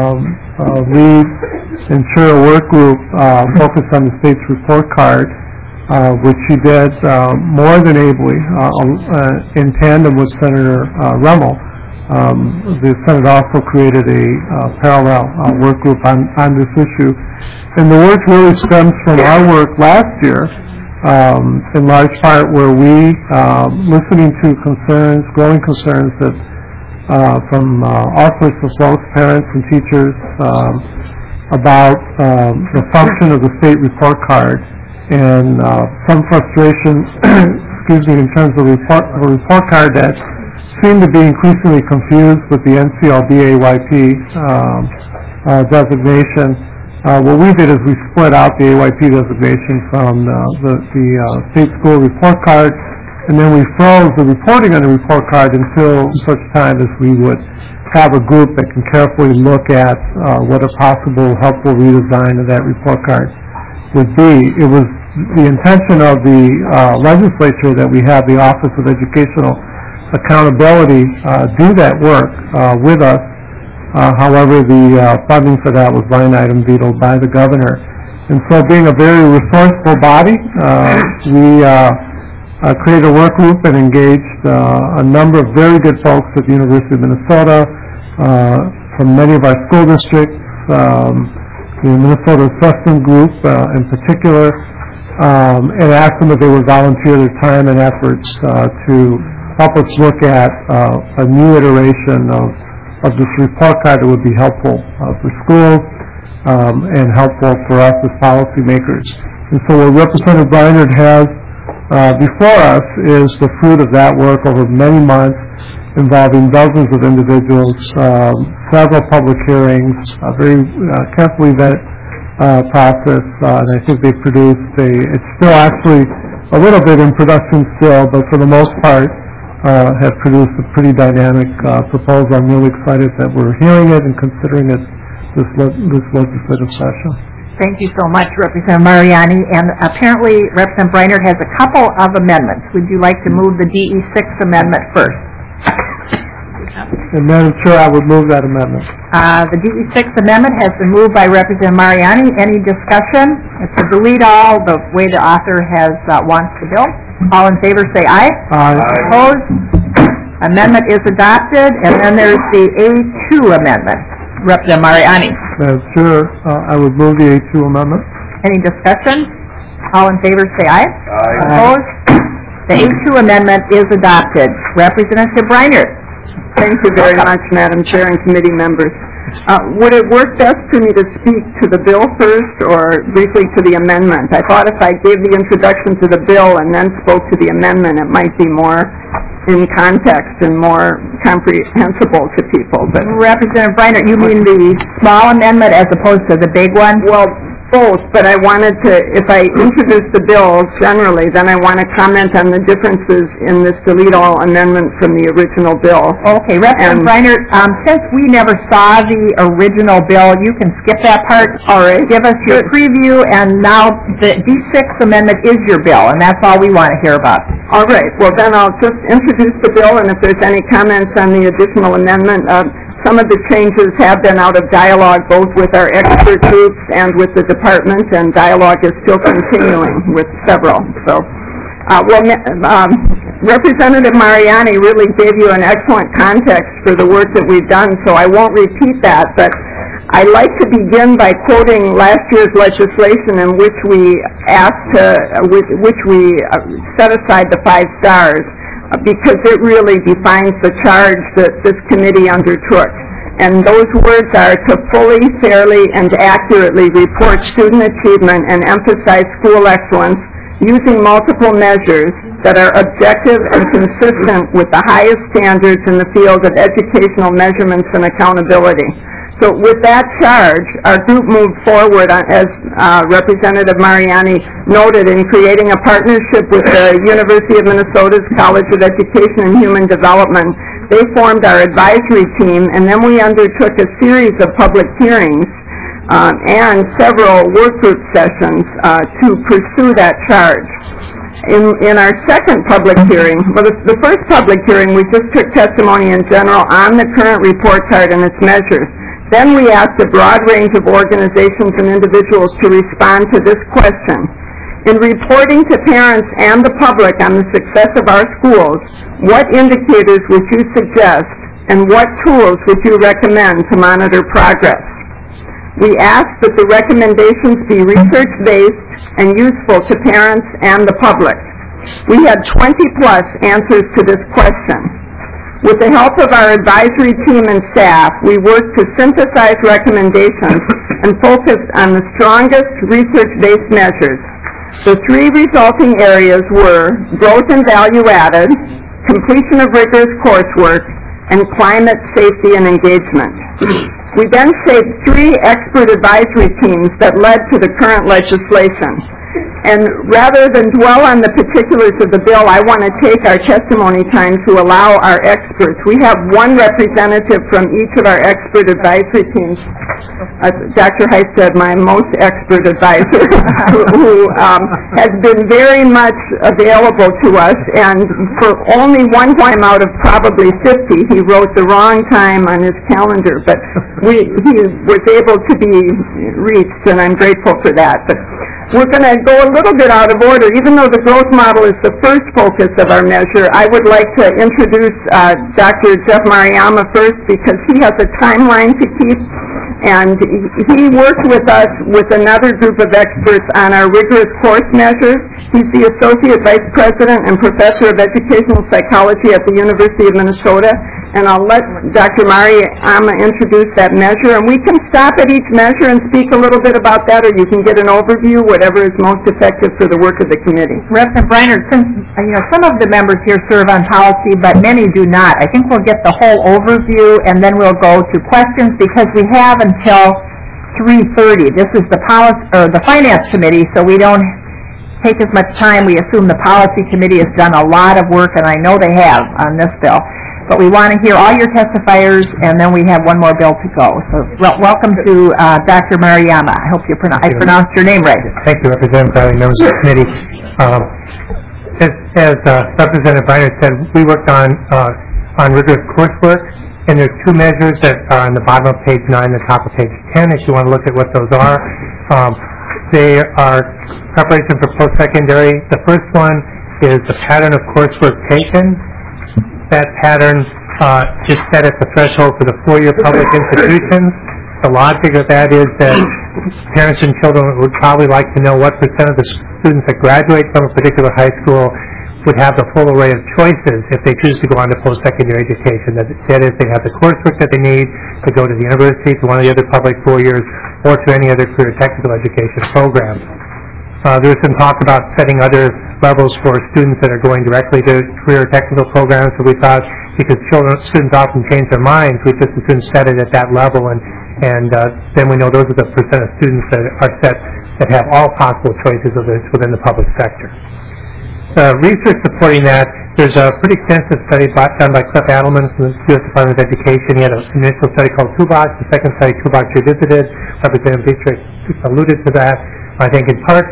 S17: lead and chair a work group focused on the state's report card, which she did more than ably in tandem with Senator Rummel. The Senate also created a parallel work group on this issue. And the work really stems from our work last year, in large part where we, listening to concerns, growing concerns that from all sorts of folks, parents and teachers, about the function of the state report card, and some frustration, in terms of the report card that seemed to be increasingly confused with the NCLB-AYP designation. What we did is we split out the AYP designation from the state school report card, and then we froze the reporting on the report card until such time as we would have a group that can carefully look at what a possible helpful redesign of that report card would be. It was the intention of the legislature that we have the Office of Educational Accountability do that work with us. However, the funding for that was line item vetoed by the governor. And so being a very resourceful body, we created a work group and engaged a number of very good folks at the University of Minnesota, from many of our school districts, the Minnesota Assessment Group in particular, and asked them if they would volunteer their time and efforts to help us look at a new iteration of this report card that would be helpful for schools and helpful for us as policymakers. And so what Representative Briner has before us is the fruit of that work over many months, involving dozens of individuals, several public hearings, a very carefully vetted process, and I think they produced it's still actually a little bit in production still, but for the most part have produced a pretty dynamic proposal. I'm really excited that we're hearing it and considering it this legislative session.
S1: Thank you so much, Representative Mariani. And apparently, Representative Briner has a couple of amendments. Would you like to move the DE6 amendment first?
S17: And Madam Chair, I would move that amendment.
S1: The DE6 amendment has been moved by Representative Mariani. Any discussion? It's a delete all, the way the author has wants the bill. All in favor say aye.
S17: Aye.
S1: Opposed? Amendment is adopted. And then there's the A2 amendment. Representative Mariani.
S17: Madam Chair, I would move the A2 amendment.
S1: Any discussion? All in favor say aye.
S17: Aye.
S1: Opposed? The A2 amendment is adopted. Representative Briner.
S16: Thank you very much, Madam Chair and committee members. Would it work best for me to speak to the bill first or briefly to the amendment? I thought if I gave the introduction to the bill and then spoke to the amendment, it might be more in context and more comprehensible to people. But
S1: Representative Briner, you mean the small amendment as opposed to the big one?
S16: Well, both, but I wanted to, if I introduce the bill generally, then I want to comment on the differences in this delete all amendment from the original bill.
S1: Okay, Representative Briner, since we never saw the original bill, you can skip that part.
S16: All right.
S1: Give us your preview, and now the D6 amendment is your bill, and that's all we want to hear about.
S16: All right. Well, then I'll just introduce the bill, and if there's any comments on the additional amendment, some of the changes have been out of dialogue both with our expert groups and with the department, and dialogue is still continuing with several. So, Representative Mariani really gave you an excellent context for the work that we've done, so I won't repeat that, but I'd like to begin by quoting last year's legislation in which we asked which we set aside the 5 stars. Because it really defines the charge that this committee undertook. And those words are to fully, fairly, and accurately report student achievement and emphasize school excellence using multiple measures that are objective and consistent with the highest standards in the field of educational measurements and accountability. So with that charge, our group moved forward, as Representative Mariani noted, in creating a partnership with the University of Minnesota's College of Education and Human Development. They formed our advisory team, and then we undertook a series of public hearings and several work group sessions to pursue that charge. In our second public hearing, well, the first public hearing, we just took testimony in general on the current report card and its measures. Then we asked a broad range of organizations and individuals to respond to this question. In reporting to parents and the public on the success of our schools, what indicators would you suggest and what tools would you recommend to monitor progress? We asked that the recommendations be research-based and useful to parents and the public. We had 20-plus answers to this question. With the help of our advisory team and staff, we worked to synthesize recommendations and focused on the strongest research-based measures. The 3 resulting areas were growth and value added, completion of rigorous coursework, and climate, safety, and engagement. We then shaped 3 expert advisory teams that led to the current legislation. And rather than dwell on the particulars of the bill, I want to take our testimony time to allow our experts. We have 1 representative from each of our expert advisory teams. Dr. Heisted, my most expert advisor, who has been very much available to us, and for only one time out of probably 50, he wrote the wrong time on his calendar, but he was able to be reached, and I'm grateful for that. But we're going to go a little bit out of order. Even though the growth model is the first focus of our measure, I would like to introduce Dr. Jeff Mariyama first because he has a timeline to keep, and he worked with us with another group of experts on our rigorous course measures. He's the Associate Vice President and Professor of Educational Psychology at the University of Minnesota, and I'll let Dr. Mariyama introduce that measure, and we can stop at each measure and speak a little bit about that, or you can get an overview, whatever is most effective for the work of the committee.
S1: Representative Briner, since some of the members here serve on policy, but many do not, I think we'll get the whole overview, and then we'll go to questions because we have until 3:30. This is the Finance Committee, so we don't take as much time. We assume the Policy Committee has done a lot of work, and I know they have on this bill. But we want to hear all your testifiers, and then we have one more bill to go. So welcome to Dr. Mariyama. I hope I pronounced your name right.
S18: Thank you, Representative Briner, members of the committee. As Representative Briner said, we worked on rigorous coursework And there's two measures that are on the bottom of page 9 and the top of page 10, if you want to look at what those are. They are preparation for post-secondary. The first one is the pattern of coursework taken. That pattern is set at the threshold for the 4-year public institutions. The logic of that is that parents and children would probably like to know what % of the students that graduate from a particular high school would have the full array of choices if they choose to go on to post-secondary education. That is, they have the coursework that they need to go to the university, to one of the other public 4 years, or to any other career technical education program. There's some talk about setting other levels for students that are going directly to career technical programs, so we thought because students often change their minds, we just as soon set it at that level, and then we know those are the % of students that are set that have all possible choices within the public sector. Research supporting that, there's a pretty extensive study done by Cliff Adelman from the U.S. Department of Education. He had an initial study called Toolbox, the second study, Toolbox Revisited. Representative Dietrich alluded to that, I think, in part.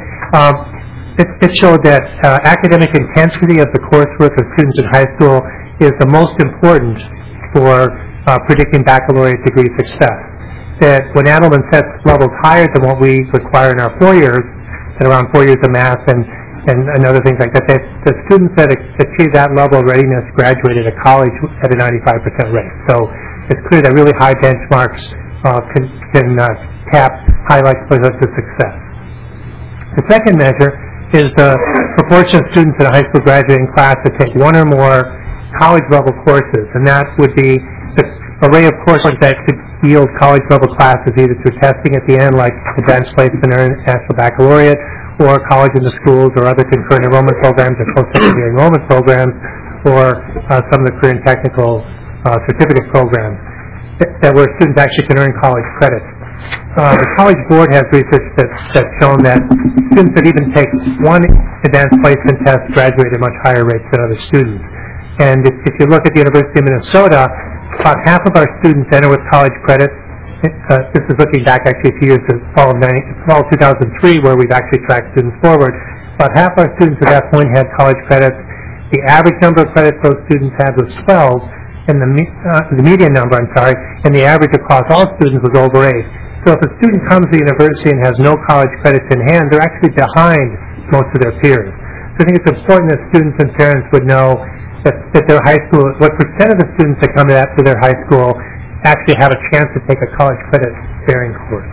S18: It showed that academic intensity of the coursework of students in high school is the most important for predicting baccalaureate degree success. That when Adelman sets levels higher than what we require in our 4 years, at around 4 years of math and other things like that, the students that achieve that level of readiness graduated at college at a 95% rate. So it's clear that really high benchmarks can tap high likelihood of success. The second measure is the proportion of students in a high school graduating class that take one or more college-level courses, and that would be the array of courses that could yield college-level classes either through testing at the end, like advanced placement or international baccalaureate, or college in the schools, or other concurrent enrollment programs, or post-secondary enrollment programs, or some of the career and technical certificate programs that where students actually can earn college credits. The College Board has research that's shown that students that even take one advanced placement test graduate at much higher rates than other students. And if you look at the University of Minnesota, about half of our students enter with college credits. This is looking back actually a few years to fall of 2003, where we've actually tracked students forward. About half our students at that point had college credits. The average number of credits those students had was 12, and the median number, and the average across all students was over 8. So if a student comes to the university and has no college credits in hand, they're actually behind most of their peers. So I think it's important that students and parents would know that their high school, what % of the students that come to their high school actually have a chance to take a college credit bearing course.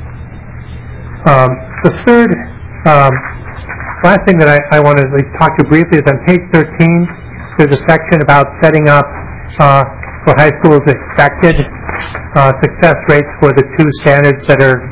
S18: The third, last thing that I want to at least talk to briefly is on page 13, there's a section about setting up for high schools expected success rates for the two standards that are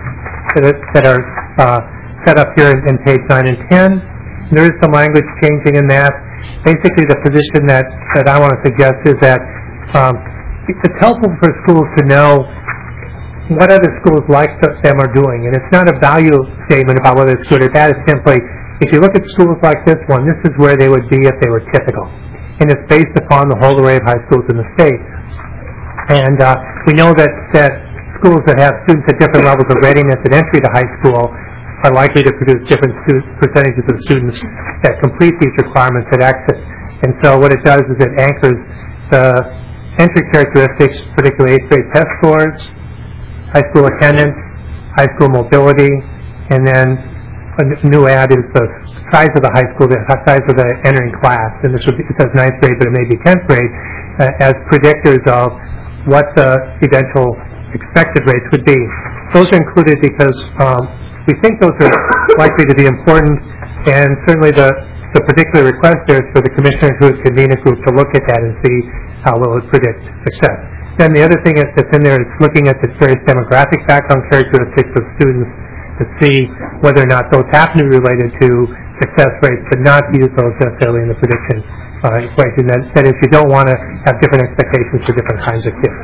S18: set up here in page 9 and 10. There is some language changing in that. Basically, the position that I want to suggest is that it's helpful for schools to know what other schools like them are doing. And it's not a value statement about whether it's good or bad. It's simply, if you look at schools like this one, this is where they would be if they were typical. And it's based upon the whole array of high schools in the state. And we know that schools that have students at different levels of readiness at entry to high school are likely to produce different percentages of students that complete these requirements at exit. And so what it does is it anchors the entry characteristics, particularly 8th grade test scores, high school attendance, high school mobility, and then a new add is the size of the high school, the size of the entering class. And this would be, it says 9th grade, but it may be 10th grade, as predictors of what the eventual expected rates would be. Those are included because we think those are likely to be important, and certainly the particular request there is for the commissioners who would convene a group to look at that and see how it would predict success. Then the other thing that's in there is looking at the various demographic background characteristics of students to see whether or not those happen to be related to success rates, but not to use those necessarily in the prediction equation. That is, you don't want to have different expectations for different kinds of kids.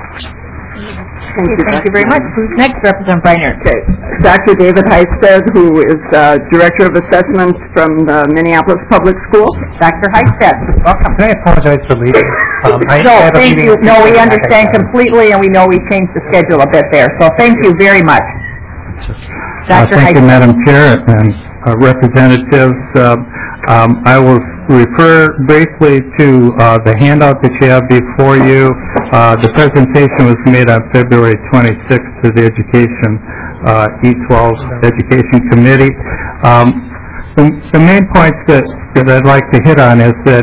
S1: Thank you very much. Who's next? Representative Briner.
S16: Okay. Dr. David Heisted, who is Director of Assessments from the Minneapolis Public Schools.
S1: Dr. Heisted, welcome.
S18: Can I apologize for leaving?
S1: Thank you. No, we understand completely, and we know we changed the schedule a bit there. So thank you very much.
S8: Thank you, Madam Chair, and
S19: representatives. I will refer briefly to the handout that you have before you. The presentation was made on February 26th to the Education E12 Education Committee. The main points that I'd like to hit on is that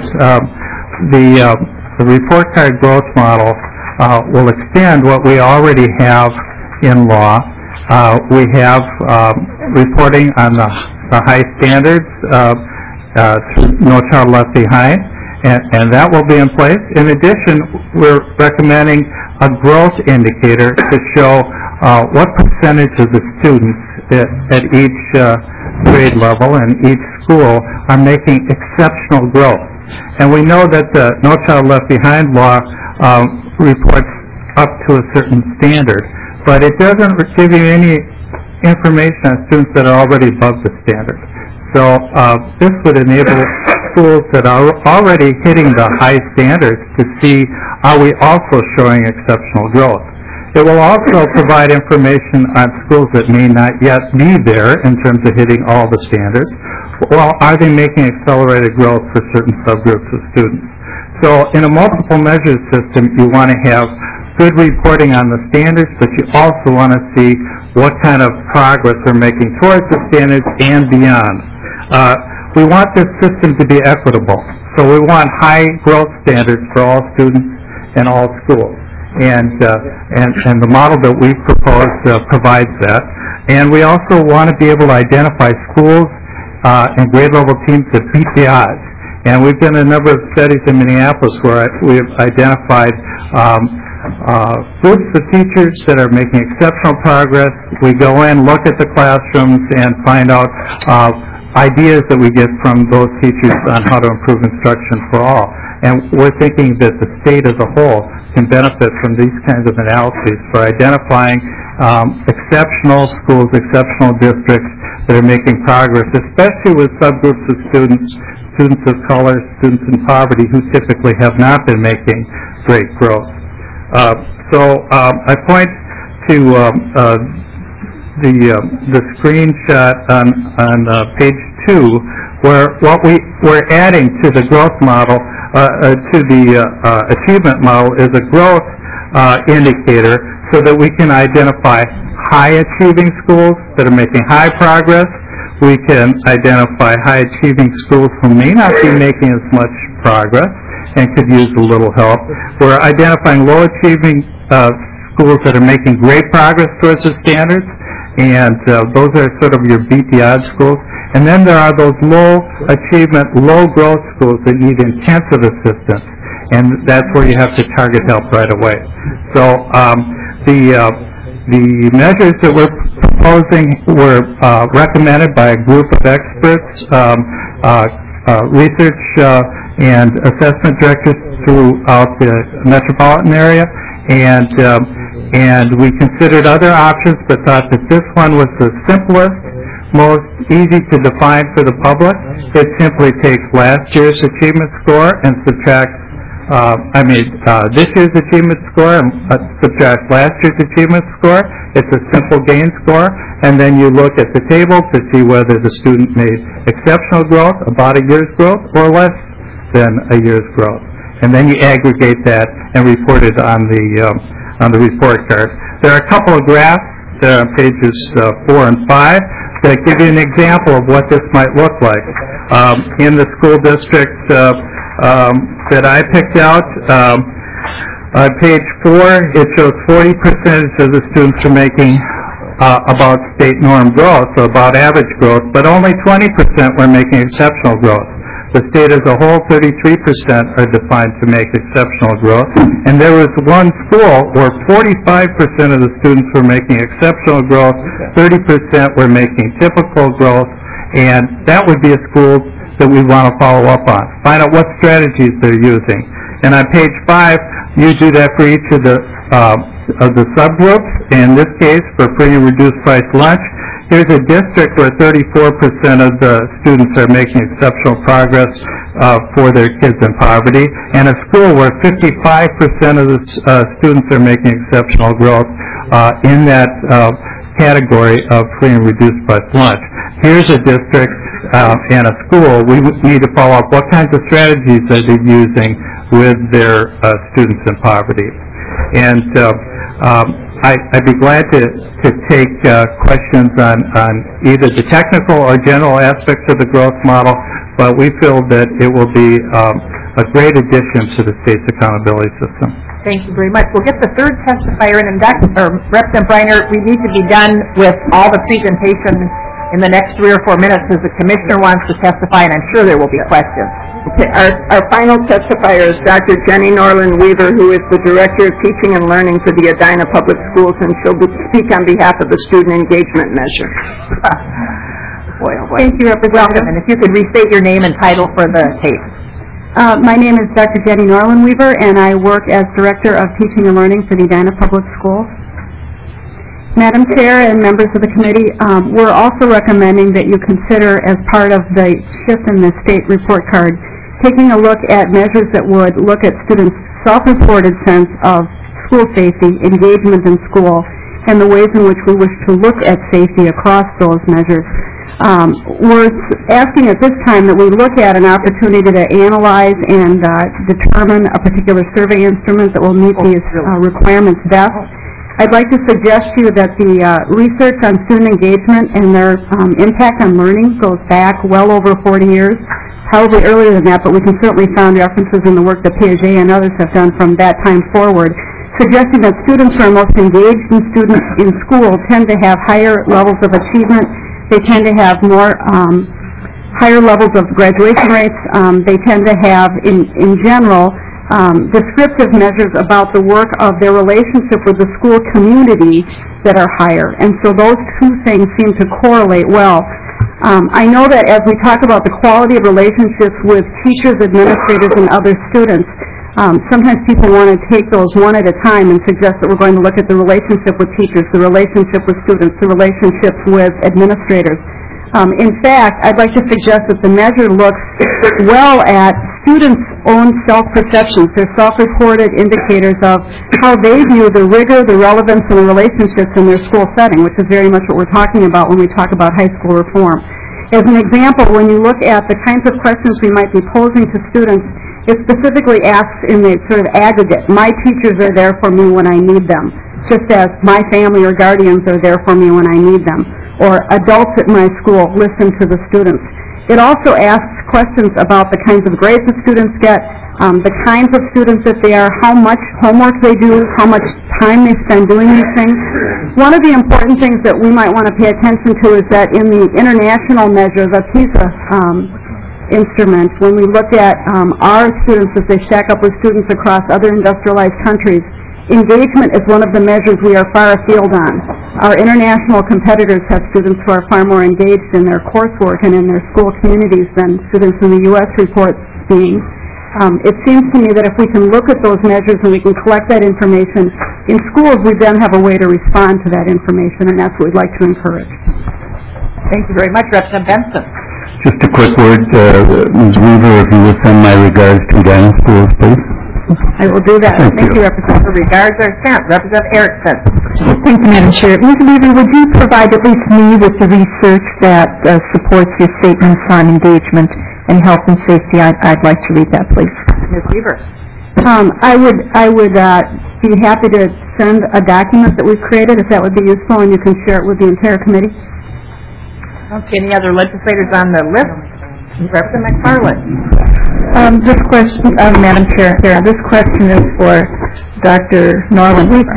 S19: the report card growth model will extend what we already have in law. We have reporting on the high standards through No Child Left Behind, and that will be in place. In addition, we're recommending a growth indicator to show what percentage of the students at each grade level and each school are making exceptional growth. And we know that the No Child Left Behind law reports up to a certain standard, but it doesn't give you any information on students that are already above the standard. So this would enable schools that are already hitting the high standards to see, are we also showing exceptional growth? It will also provide information on schools that may not yet be there in terms of hitting all the standards. Well, are they making accelerated growth for certain subgroups of students? So in a multiple measures system, you want to have good reporting on the standards, but you also want to see what kind of progress we're making towards the standards and beyond. We want this system to be equitable, so we want high growth standards for all students and all schools. And the model that we propose provides that. And we also want to be able to identify schools and grade level teams that beat the odds. And we've done a number of studies in Minneapolis where we've identified groups of teachers that are making exceptional progress. We go in, look at the classrooms, and find out ideas that we get from those teachers on how to improve instruction for all. And we're thinking that the state as a whole can benefit from these kinds of analyses for identifying exceptional schools, exceptional districts that are making progress, especially with subgroups of students, students of color, students in poverty, who typically have not been making great growth. So I point to the screenshot on page 2, where what we're adding to the growth model, to the achievement model, is a growth indicator so that we can identify high achieving schools that are making high progress. We can identify high achieving schools who may not be making as much progress and could use a little help. We're identifying low achieving schools that are making great progress towards the standards, and those are sort of your beat the odds schools. And then there are those low achievement, low growth schools that need intensive assistance, and that's where you have to target help right away. So the measures that we're proposing were recommended by a group of experts, research and assessment directors throughout the metropolitan area, and we considered other options, but thought that this one was the simplest, most easy to define for the public. It simply takes last year's achievement score and subtracts, this year's achievement score and subtract last year's achievement score. It's a simple gain score, and then you look at the table to see whether the student made exceptional growth, about a year's growth, or less than a year's growth. And then you aggregate that and report it on the report card. There are a couple of graphs on pages 4 and 5 that give you an example of what this might look like. In the school district that I picked out, on page 4, it shows 40% of the students are making about state norm growth, so about average growth, but only 20% were making exceptional growth. The state as a whole, 33% are defined to make exceptional growth, and there was one school where 45% of the students were making exceptional growth, 30% were making typical growth, and that would be a school that we want to follow up on. Find out what strategies they're using. And on page 5, you do that for each of the subgroups. In this case, for free and reduced price lunch, here's a district where 34% of the students are making exceptional progress for their kids in poverty, and a school where 55% of the students are making exceptional growth in that category of free and reduced price lunch. Here's a district and a school. We need to follow up what kinds of strategies are they using with their students in poverty. And I'd be glad to take questions on either the technical or general aspects of the growth model, but we feel that it will be a great addition to the state's accountability system.
S1: Thank you very much. We'll get the third testifier in, and Representative Briner, we need to be done with all the presentations in the next 3 or 4 minutes as the commissioner wants to testify, and I'm sure there will be questions.
S16: Okay, our final testifier is Dr. Jenny Norland Weaver, who is the Director of Teaching and Learning for the Edina Public Schools, and she'll speak on behalf of the Student Engagement Measure.
S1: Boy, oh boy. Thank you, Representative. And if you could restate your name and title for the tape.
S15: My name is Dr. Jenny Norland Weaver, and I work as Director of Teaching and Learning for the Edina Public Schools. Madam Chair and members of the committee, we're also recommending that you consider, as part of the shift in the state report card, taking a look at measures that would look at students' self-reported sense of school safety, engagement in school, and the ways in which we wish to look at safety across those measures. We're asking at this time that we look at an opportunity to analyze and determine a particular survey instrument that will meet these requirements best. I'd like to suggest to you that the research on student engagement and their impact on learning goes back well over 40 years, probably earlier than that, but we can certainly find references in the work that Piaget and others have done from that time forward, suggesting that students who are most engaged in school tend to have higher levels of achievement. They tend to have more higher levels of graduation rates. They tend to have, in general, descriptive measures about the work of their relationship with the school community that are higher. And so those two things seem to correlate well. I know that as we talk about the quality of relationships with teachers, administrators, and other students, sometimes people want to take those one at a time and suggest that we're going to look at the relationship with teachers, the relationship with students, the relationships with administrators. In fact, I'd like to suggest that the measure looks well at students' own self-perceptions, their self-reported indicators of how they view the rigor, the relevance, and the relationships in their school setting, which is very much what we're talking about when we talk about high school reform. As an example, when you look at the kinds of questions we might be posing to students, it specifically asks in the sort of aggregate, my teachers are there for me when I need them, just as my family or guardians are there for me when I need them, or adults at my school listen to the students. It also asks questions about the kinds of grades that students get, the kinds of students that they are, how much homework they do, how much time they spend doing these things. One of the important things that we might want to pay attention to is that in the international measure, the PISA instrument, when we look at our students as they stack up with students across other industrialized countries, engagement is one of the measures we are far afield on. Our international competitors have students who are far more engaged in their coursework and in their school communities than students in the U.S. reports being. It seems to me that if we can look at those measures and we can collect that information in schools, we then have a way to respond to that information, and that's what we'd like to encourage.
S1: Thank you very much, Representative Benson.
S7: Just a quick word, Ms. Weaver, if you would send my regards to Edina Schools, please.
S1: I will do that. Thank you, Representative. Regards are sent. Representative Erickson.
S9: Thank you, Madam Chair. Ms. Weaver, would you provide at least me with the research that supports your statements on engagement and health and safety? I'd like to read that, please.
S1: Ms. Weaver.
S15: I would be happy to send a document that we've created, if that would be useful, and you can share it with the entire committee.
S1: Okay, any other legislators on the list? Representative McFarland.
S9: This question, Madam Chair, this question is for Dr. Norland Weaver.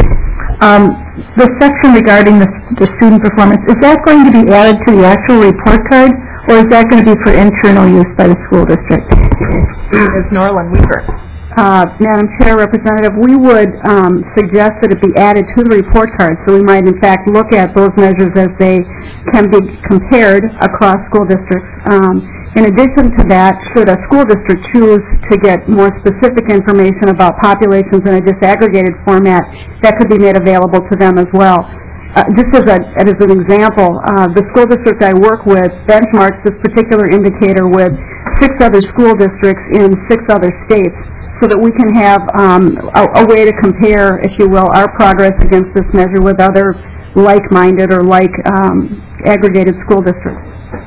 S9: The section regarding the student performance, is that going to be added to the actual report card, or is that going to be for internal use by the school district?
S1: Ms. Norland Weaver.
S15: Madam Chair, Representative, we would suggest that it be added to the report card, so we might in fact look at those measures as they can be compared across school districts. In addition to that, should a school district choose to get more specific information about populations in a disaggregated format, that could be made available to them as well. Just as an example, the school district I work with benchmarks this particular indicator with 6 other school districts in 6 other states, so that we can have a way to compare, if you will, our progress against this measure with other like-minded or aggregated school districts.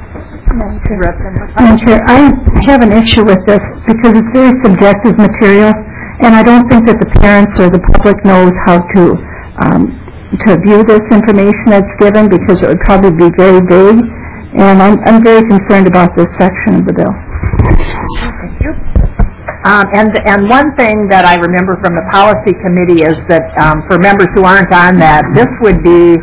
S9: Madam Chair, I have an issue with this because it's very subjective material, and I don't think that the parents or the public knows how to view this information that's given, because it would probably be very vague, and I'm very concerned about this section of the bill.
S1: Thank you. And one thing that I remember from the policy committee is that for members who aren't on that, this would be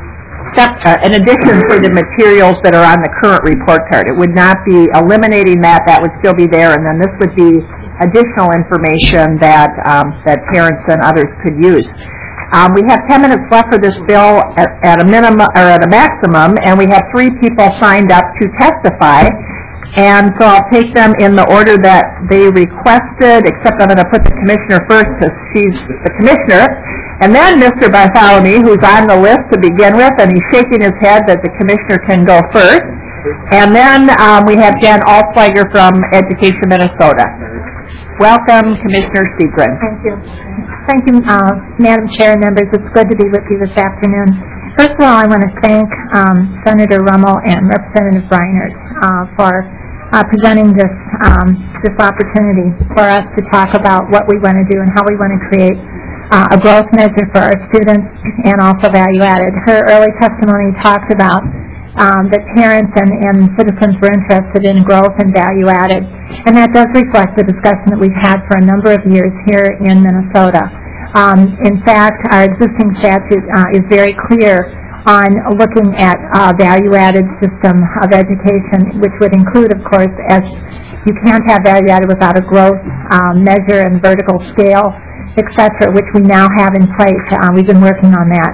S1: in addition for the materials that are on the current report card. It would not be eliminating that. That would still be there, and then this would be additional information that parents and others could use. We have 10 minutes left for this bill at a minimum or at a maximum, and we have 3 people signed up to testify. And so I'll take them in the order that they requested, except I'm going to put the commissioner first because she's the commissioner. And then Mr. Bartholomew, who's on the list to begin with, and he's shaking his head that the commissioner can go first. And then we have Jan Altsweiger from Education Minnesota. Welcome, Commissioner Segrin.
S20: Thank you. Thank you, Madam Chair and members. It's good to be with you this afternoon. First of all, I want to thank Senator Rummel and Representative Reinert for presenting this opportunity for us to talk about what we want to do and how we want to create a growth measure for our students and also value added. Her early testimony talked about that parents and citizens were interested in growth and value added, and that does reflect the discussion that we've had for a number of years here in Minnesota. In fact, our existing statute is very clear on looking at a value-added system of education, which would include, of course, as you can't have value-added without a growth measure and vertical scale, etc., which we now have in place. We've been working on that.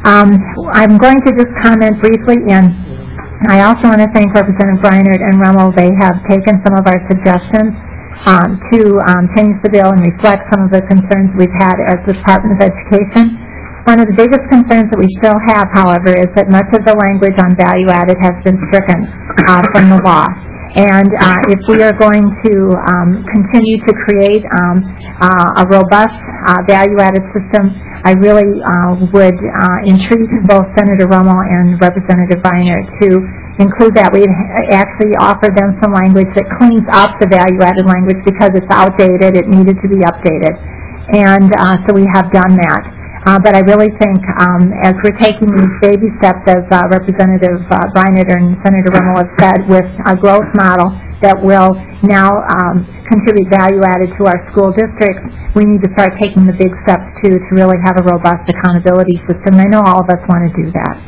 S20: I'm going to just comment briefly, and I also want to thank Representative Reinert and Rummel. They have taken some of our suggestions to change the bill and reflect some of the concerns we've had as the Department of Education. One of the biggest concerns that we still have, however, is that much of the language on value added has been stricken from the law. And if we are going to continue to create a robust value-added system, I really would entreat both Senator Rummel and Representative Reinert to include that. We actually offered them some language that cleans up the value-added language because it's outdated. It needed to be updated. And so we have done that. But I really think as we're taking these baby steps, as Representative Reinert and Senator Rummel have said, with a growth model that will now contribute value added to our school districts, we need to start taking the big steps too to really have a robust accountability system. I know all of us want to do that.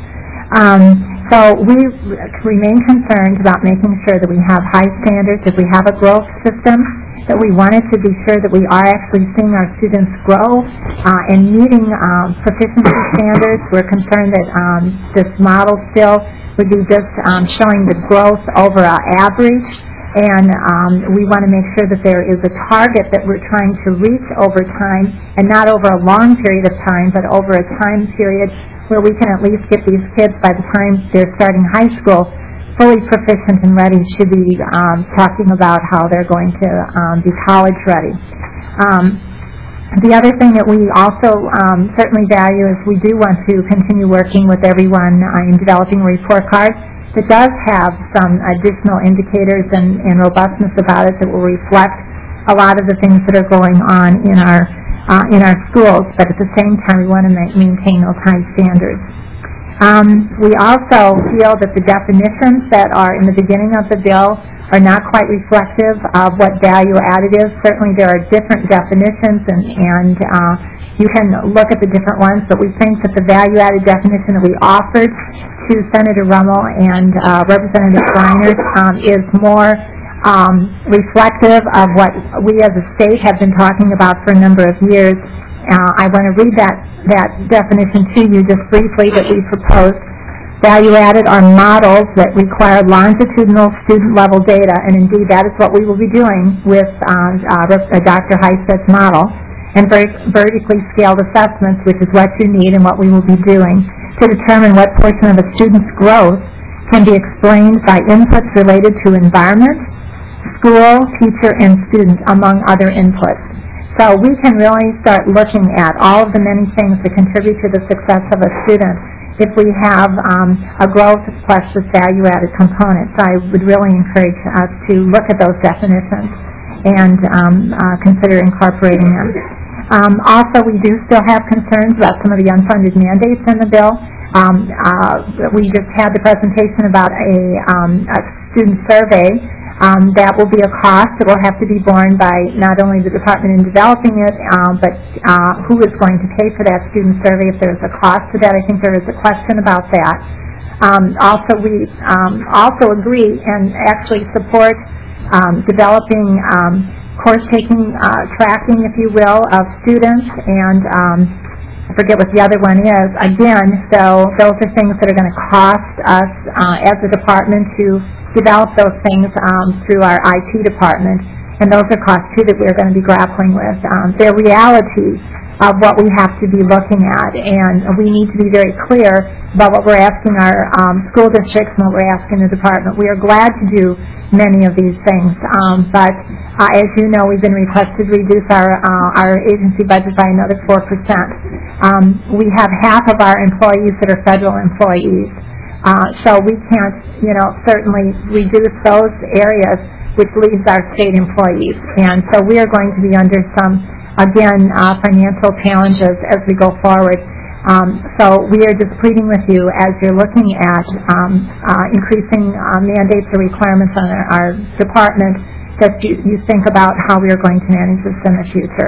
S20: So we remain concerned about making sure that we have high standards. If we have a growth system, that we wanted to be sure that we are actually seeing our students grow and meeting proficiency standards. We're concerned that this model still would be just showing the growth over an average, and we want to make sure that there is a target that we're trying to reach over time, and not over a long period of time, but over a time period where we can at least get these kids, by the time they're starting high school, fully proficient and ready to be talking about how they're going to be college ready. The other thing that we also certainly value is we do want to continue working with everyone in developing a report card that does have some additional indicators and robustness about it that will reflect a lot of the things that are going on in our schools, but at the same time we want to maintain those high standards. We also feel that the definitions that are in the beginning of the bill are not quite reflective of what value added is. Certainly there are different definitions, and you can look at the different ones, but we think that the value added definition that we offered to Senator Rummel and Representative Reinert is more reflective of what we as a state have been talking about for a number of years. I want to read that definition to you just briefly that we proposed. Value added are models that require longitudinal student level data, and indeed that is what we will be doing with Dr. Heistead's model, and vertically scaled assessments, which is what you need and what we will be doing to determine what portion of a student's growth can be explained by inputs related to environment, school, teacher, and student, among other inputs. So we can really start looking at all of the many things that contribute to the success of a student if we have a growth plus this value-added component. So I would really encourage us to look at those definitions and consider incorporating them. Also, we do still have concerns about some of the unfunded mandates in the bill. We just had the presentation about a student survey. That will be a cost that will have to be borne by not only the department in developing it, but who is going to pay for that student survey. If there's a cost to that, I think there is a question about that. Also, we also agree and actually support developing course-taking tracking, if you will, of students, and I forget what the other one is. Again, so those are things that are going to cost us as a department to develop those things through our IT department, and those are costs too that we're going to be grappling with. They're realities of what we have to be looking at, and we need to be very clear about what we're asking our school districts and what we're asking the department. We are glad to do many of these things, but as you know, we've been requested to reduce our agency budget by another 4%. We have half of our employees that are federal employees. So we can't, certainly reduce those areas, which leaves our state employees. And so we are going to be under some, again, financial challenges as we go forward. So we are just pleading with you as you're looking at increasing mandates or requirements on our department that you think about how we are going to manage this in the future.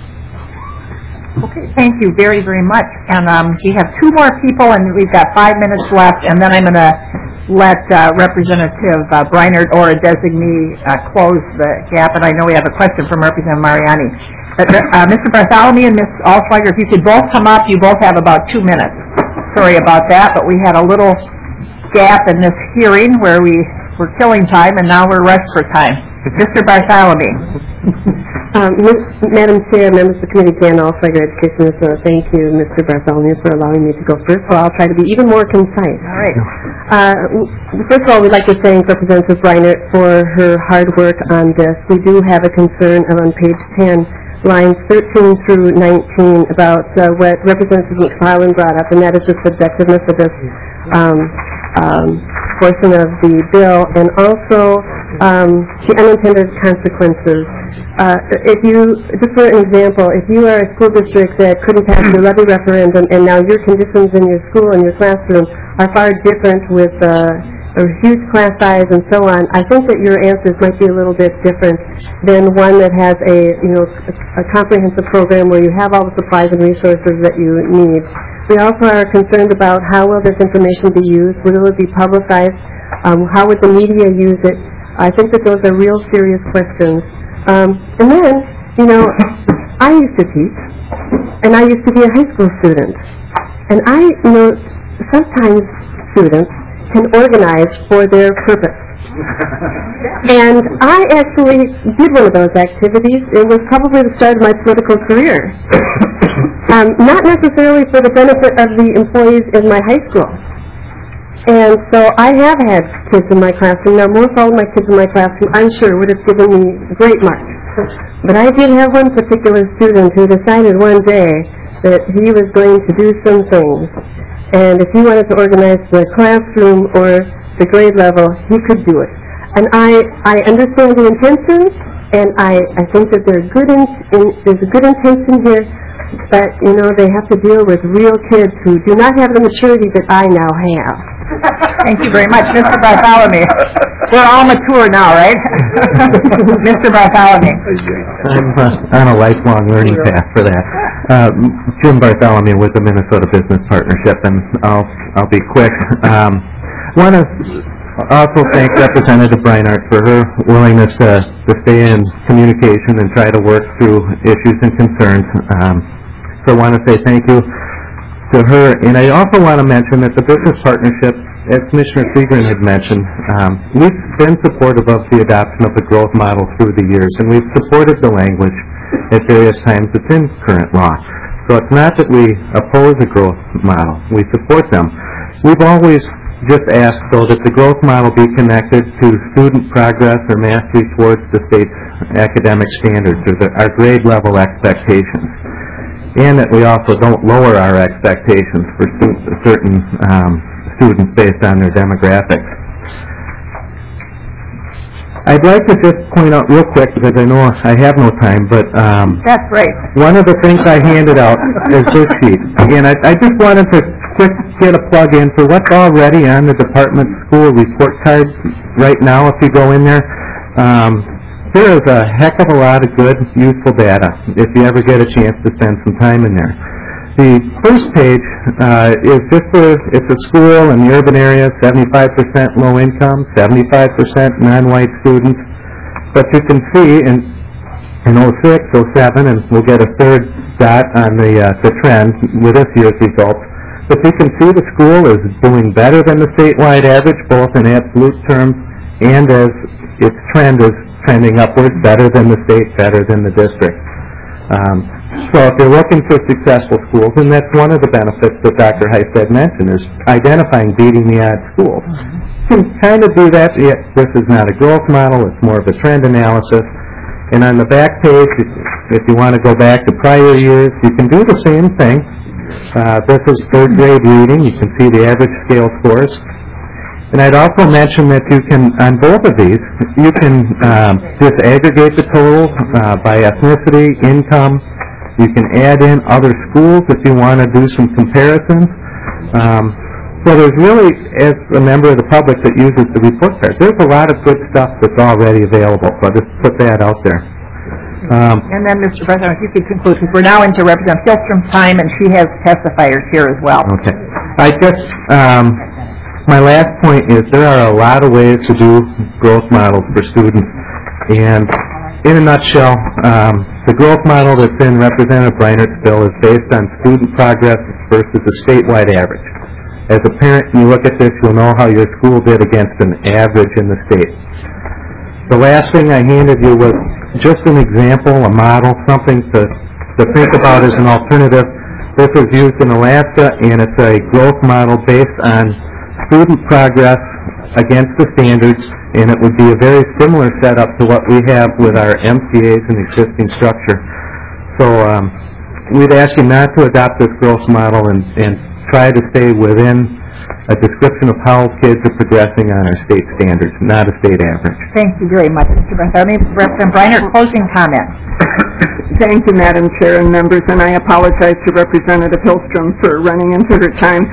S1: Okay, thank you very, very much. And we have two more people, and we've got 5 minutes left, and then I'm going to let Representative Breinert or a designee close the gap. And I know we have a question from Representative Mariani. But, Mr. Bartholomew and Ms. Alsweiger, if you could both come up, you both have about 2 minutes. Sorry about that, but we had a little gap in this hearing where we were killing time, and now we're rushed for time. Mr. Bartholomew.
S21: Madam Chair, members of the committee, Jan Alsweiger, Education Minister, thank you, Mr. Bartholomew, for allowing me to go first. So I'll try to be even more concise.
S1: All right.
S21: First of all, we'd like to thank Representative Breinert for her hard work on this. We do have a concern on page 10, lines 13 through 19, about what Representative McFarland brought up, and that is the subjectiveness of this portion of the bill, and also the unintended consequences. Just for an example, if you are a school district that couldn't pass the levy referendum, and now your conditions in your school and your classroom are far different with a huge class size and so on, I think that your answers might be a little bit different than one that has a comprehensive program where you have all the supplies and resources that you need. We also are concerned about how will this information be used, will it be publicized, how would the media use it. I think that those are real serious questions. And then, I used to teach, and I used to be a high school student. And I know sometimes students can organize for their purpose. And I actually did one of those activities. It was probably the start of my political career. Not necessarily for the benefit of the employees in my high school. And so I have had kids in my classroom. Now, most all of my kids in my classroom, I'm sure, would have given me great marks. But I did have one particular student who decided one day that he was going to do some things. And if he wanted to organize the classroom or the grade level, he could do it. And I understand the intention, and I think that there's a good intention here, but, they have to deal with real kids who do not have the maturity that I now have.
S1: Thank you very much, Mr. Bartholomew. We're all mature now, right? Mr. Bartholomew.
S12: I'm on a lifelong learning path for that. Jim Bartholomew with the Minnesota Business Partnership, and I'll be quick. Want to also thank Representative Breinert for her willingness to stay in communication and try to work through issues and concerns. So I want to say thank you to her. And I also want to mention that the business partnership, as Commissioner Seagren had mentioned, we've been supportive of the adoption of the growth model through the years, and we've supported the language at various times that's in current law. So it's not that we oppose a growth model. We support them. We've always just asked, though, that the growth model be connected to student progress or mastery towards the state's academic standards or our grade level expectations. and that we also don't lower our expectations for certain students based on their demographics. I'd like to just point out real quick, because I know I have no time, but
S1: That's right.
S12: one of the things I handed out is this sheet. Again, I just wanted to get a plug in for what's already on the department school report card right now. If you go in there, there is a heck of a lot of good, useful data if you ever get a chance to spend some time in there. The first page is just it's a school in the urban area, 75% low income, 75% non-white students. But you can see in 06, 07, and we'll get a third dot on the trend with this year's results. But you can see the school is doing better than the statewide average, both in absolute terms and as its trend is trending upwards, better than the state, better than the district. So if you're looking for successful schools, and that's one of the benefits that Dr. Heisted mentioned, is identifying beating the odd schools. You can kind of do that. This is not a growth model, it's more of a trend analysis. And on the back page, if you want to go back to prior years, you can do the same thing. This is third grade reading. You can see the average scale scores. And I'd also mention that you can, on both of these, you can just aggregate the totals by ethnicity, income. You can add in other schools if you want to do some comparisons. So there's really, as a member of the public that uses the report card, there's a lot of good stuff that's already available. So I'll just put that out there.
S1: And then, Mr. President, if you could conclude, because we're now into Representative Hillstrom's time, and she has testifiers here as well.
S12: Okay. My last point is there are a lot of ways to do growth models for students. And in a nutshell, the growth model that's in Representative Breinert's bill is based on student progress versus the statewide average. As a parent, you look at this, you'll know how your school did against an average in the state. The last thing I handed you was just an example, a model, something to think about as an alternative. This was used in Alaska, and it's a growth model based on student progress against the standards, and it would be a very similar setup to what we have with our MCAs and existing structure. So we'd ask you not to adopt this growth model and try to stay within a description of how kids are progressing on our state standards, not a state average.
S1: Thank you very much, Mr. President. Representative Breinert, closing comments.
S16: Thank you, Madam Chair and members, and I apologize to Representative Hillstrom for running into her time.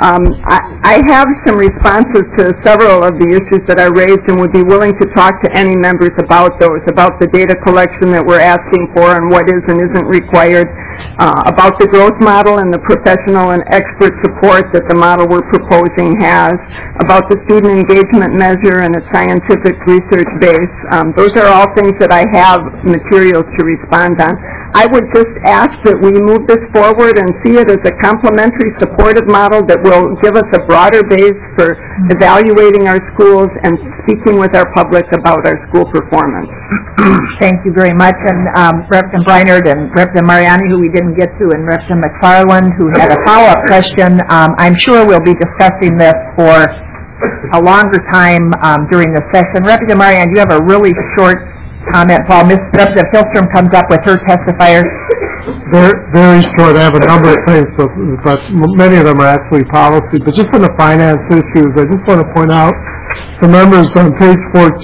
S16: I have some responses to several of the issues that I raised and would be willing to talk to any members about those, about the data collection that we're asking for and what is and isn't required, about the growth model and the professional and expert support that the model we're proposing has, about the student engagement measure and its scientific research base. Those are all things that I have materials to respond on. I would just ask that we move this forward and see it as a complementary supportive model that will give us a broader base for evaluating our schools and speaking with our public about our school performance.
S1: Thank you very much. And Representative Breinert and Representative Mariani, who we didn't get to, and Representative McFarland, who had a follow-up question. I'm sure we'll be discussing this for a longer time during the session. Representative Mariani, you have a really short comment while Representative Hillstrom comes up with her testifiers.
S17: Very short. I have a number of things, but many of them are actually policy. But just on the finance issues, I just want to point out to members on page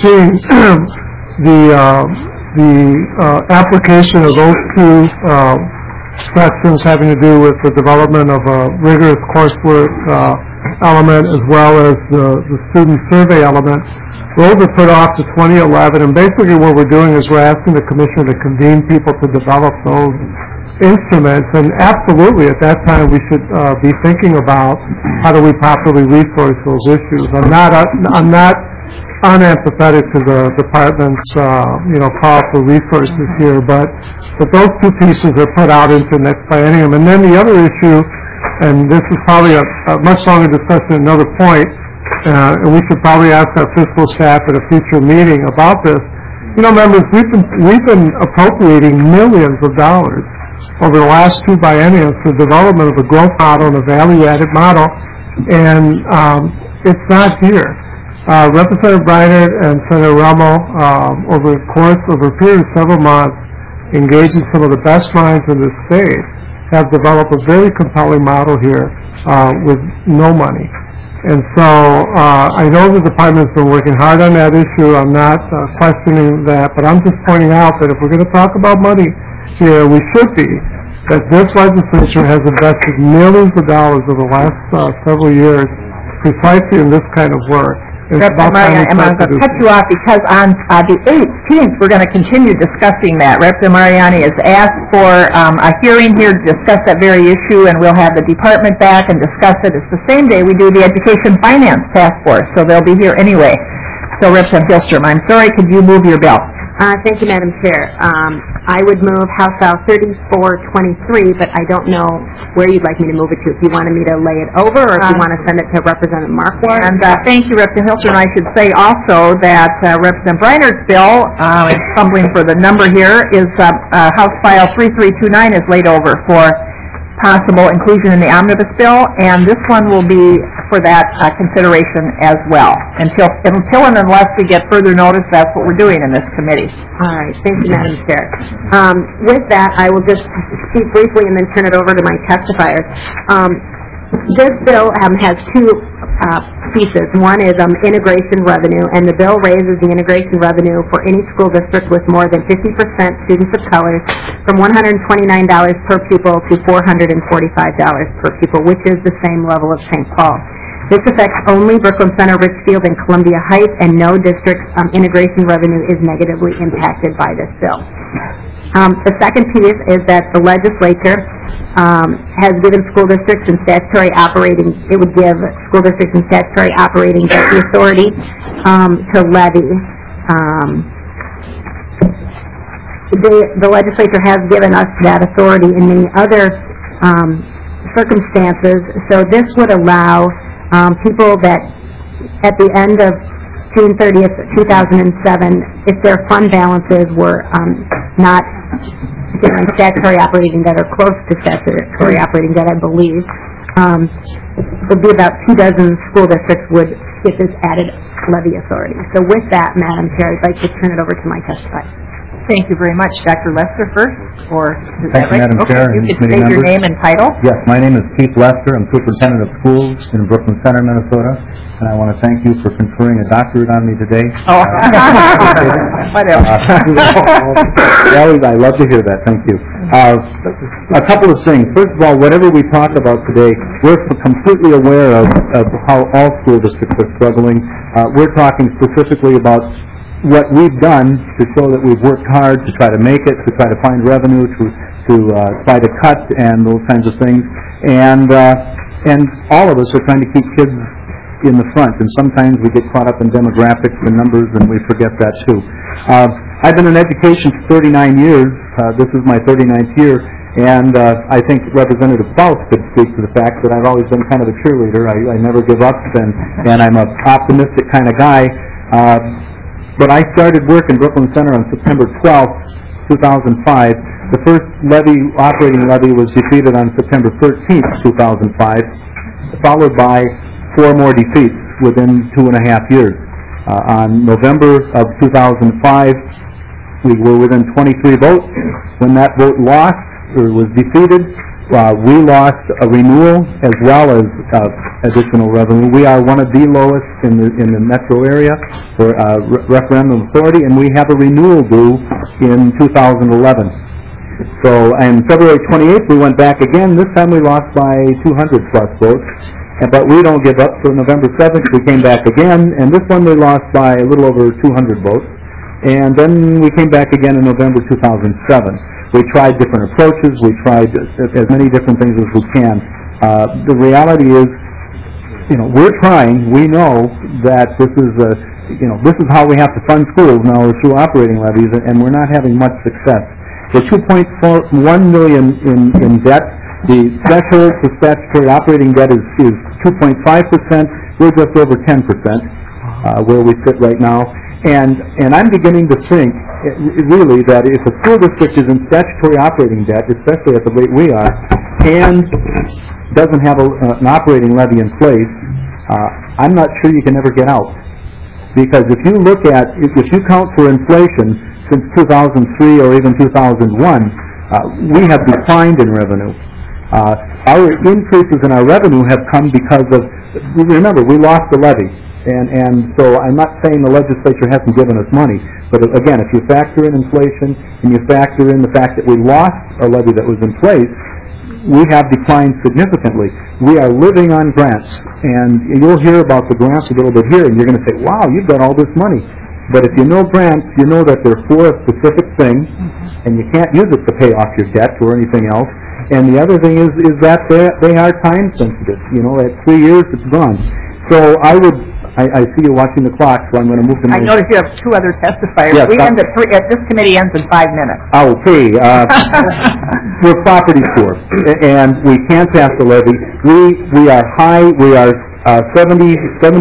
S17: 14, the application of those two sections having to do with the development of a rigorous coursework element as well as the student survey element. Those are put off to 2011, and basically what we're doing is we're asking the Commission to convene people to develop those instruments, and absolutely at that time we should be thinking about how do we properly resource those issues. I'm not unempathetic to the department's call for resources here, but those two pieces are put out into next biennium. And then the other issue, and this is probably a much longer discussion, another point, and we should probably ask our fiscal staff at a future meeting about this. You know, members, we've been appropriating millions of dollars over the last two bienniums for the development of a growth model and a value-added model, and it's not here. Representative Breinert and Senator Rummel, over a period of several months, engaged in some of the best minds in the state have developed a very compelling model here with no money. And so I know the department's been working hard on that issue. I'm not questioning that, but I'm just pointing out that if we're going to talk about money here, we should be. That this legislature has invested millions of dollars over the last several years precisely in this kind of work.
S1: Rep. Mariani, I'm going to cut you off because on the 18th, we're going to continue discussing that. Rep. Mariani has asked for a hearing here to discuss that very issue, and we'll have the department back and discuss it. It's the same day we do the Education Finance Task Force, so they'll be here anyway. So, Rep. Hillstrom, I'm sorry, could you move your bill?
S5: Thank you, Madam Chair. I would move House File 3423, but I don't know where you'd like me to move it to. If you wanted me to lay it over, or if you want to send it to Representative Marquardt.
S1: And thank you, Representative Hillstrom. I should say also that Representative Breiner's bill, fumbling for the number here, is House File 3329 is laid over for possible inclusion in the omnibus bill, and this one will be for that consideration as well. Until and unless we get further notice, that's what we're doing in this committee.
S5: All right. Thank you, Madam Chair. With that, I will just speak briefly and then turn it over to my testifiers. This bill has two pieces. One is integration revenue, and the bill raises the integration revenue for any school district with more than 50% students of color from $129 per pupil to $445 per pupil, which is the same level of St. Paul. This affects only Brooklyn Center, Richfield, and Columbia Heights, and no district's integration revenue is negatively impacted by this bill. The second piece is that the legislature has given school districts and statutory operating, it would give school districts and statutory operating the authority to levy. The legislature has given us that authority in many other circumstances, so this would allow people that at the end of June 30th, 2007, if their fund balances were not in statutory operating debt or close to statutory operating debt, I believe, would be about 24 school districts would get this added levy authority. So with that, Madam Chair, I'd like to turn it over to my testifier.
S1: Thank you very much. Dr. Lester first, or is
S22: Thank
S1: that
S22: you,
S1: right?
S22: Madam
S1: Okay,
S22: Chair
S1: you
S22: and
S1: can
S22: committee
S1: state your
S22: members.
S1: name and title.
S22: Yes, my name is Keith Lester. I'm Superintendent of Schools in Brooklyn Center, Minnesota, and I want to thank you for conferring a doctorate on me today.
S1: Oh, whatever.
S22: I love to hear that. Thank you. A couple of things. First of all, whatever we talk about today, we're completely aware of how all school districts are struggling. We're talking specifically about what we've done to show that we've worked hard to try to make it, to try to find revenue, to try to cut and those kinds of things. And all of us are trying to keep kids in the front, and sometimes we get caught up in demographics and numbers, and we forget that too. I've been in education for 39 years. This is my 39th year, and I think Representative Faust could speak to the fact that I've always been kind of a cheerleader. I never give up, and I'm an optimistic kind of guy. But I started work in Brooklyn Center on September 12th, 2005. The first operating levy was defeated on September 13th, 2005, followed by 4 more defeats within 2.5 years. On November of 2005, we were within 23 votes. When that vote lost, or was defeated, we lost a renewal as well as additional revenue. We are one of the lowest in the metro area for referendum authority, and we have a renewal due in 2011. So, on February 28th, we went back again. This time we lost by 200 plus votes, but we don't give up. So November 7th, we came back again, and this one we lost by a little over 200 votes. And then we came back again in November 2007. We tried different approaches. We tried as many different things as we can. The reality is, we're trying. We know that this is how we have to fund schools now through operating levies, and we're not having much success. The $2.1 million in debt. The threshold for statutory operating debt is 2.5%. We're just over 10%, where we sit right now. And I'm beginning to think, really, that if a school district is in statutory operating debt, especially at the rate we are, and doesn't have an operating levy in place, I'm not sure you can ever get out. Because if you look at, if you count for inflation since 2003 or even 2001, we have declined in revenue. Our increases in our revenue have come because of, remember, we lost the levy. And so I'm not saying the legislature hasn't given us money, but again, if you factor in inflation and you factor in the fact that we lost a levy that was in place, we have declined significantly. We are living on grants, and you'll hear about the grants a little bit here, and you're going to say, wow, you've got all this money. But if you know grants, you know that they're for a specific thing, and you can't use it to pay off your debt or anything else. And the other thing is that they are time sensitive. You know, at 3 years, it's gone. So I see you watching the clock, so I'm going to move to
S1: I notice you have two other testifiers.
S22: Yes,
S1: We end at 3, this committee ends in 5 minutes.
S22: Okay, we're property poor, and we can't pass the levy. We are high. We are 70%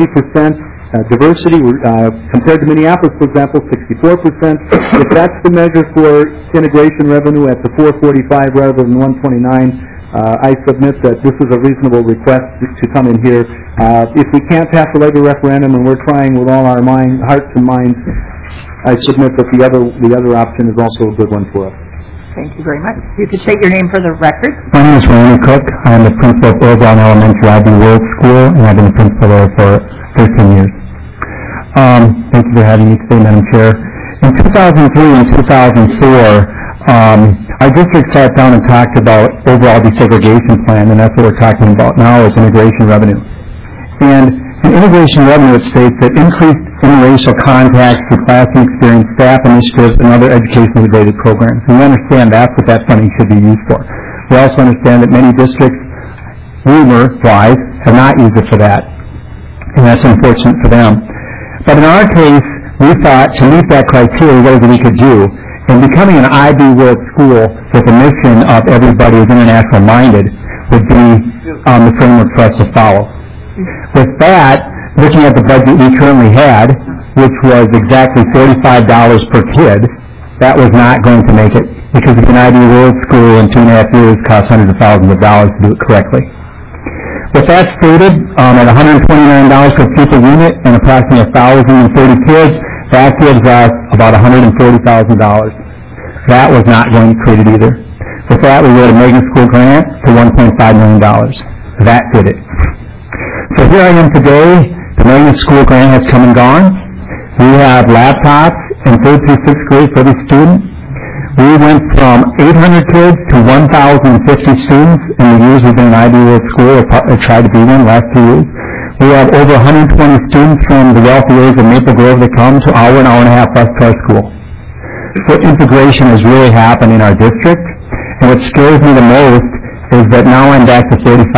S22: diversity compared to Minneapolis, for example, 64%. If that's the measure for integration revenue at the 445 rather than 129, I submit that this is a reasonable request to come in here. If we can't pass the levy referendum, and we're trying with all our hearts and minds, I submit that the other option is also a good one for us.
S1: Thank you very much. You could state your name for the record.
S3: My name is Randy Cook. I'm the principal of Oregon Elementary IB World School, and I've been the principal there for 13 years. Thank you for having me today, Madam Chair. In 2003 and 2004, our district sat down and talked about overall desegregation plan, and that's what we're talking about now is integration revenue. And in integration revenue, it states that increased interracial contacts through classroom experience, staff initiatives, and other education-related programs. And we understand that's what that funding should be used for. We also understand that many districts, rumor-wise, have not used it for that. And that's unfortunate for them. But in our case, we thought to meet that criteria, what is it we could do? And becoming an IB World School with a mission of everybody is international minded would be the framework for us to follow. With that, looking at the budget we currently had, which was exactly $45 per kid, that was not going to make it because an IB World School in 2.5 years costs hundreds of thousands of dollars to do it correctly. With that stated, at $129 per pupil unit and approximately 1,030 kids, that gives us about $140,000. That was not going to create it either. With that, we wrote a Magnet School grant for $1.5 million. That did it. So here I am today. The Magnet School grant has come and gone. We have laptops in 3rd through 6th grade for every student. We went from 800 kids to 1,050 students in the years we've been an IB World School, or tried to be one, last 2 years. We have over 120 students from the wealthy areas of Maple Grove that come to hour and a half bus to our school. So integration is really happening in our district, and what scares me the most is that now I'm back to $35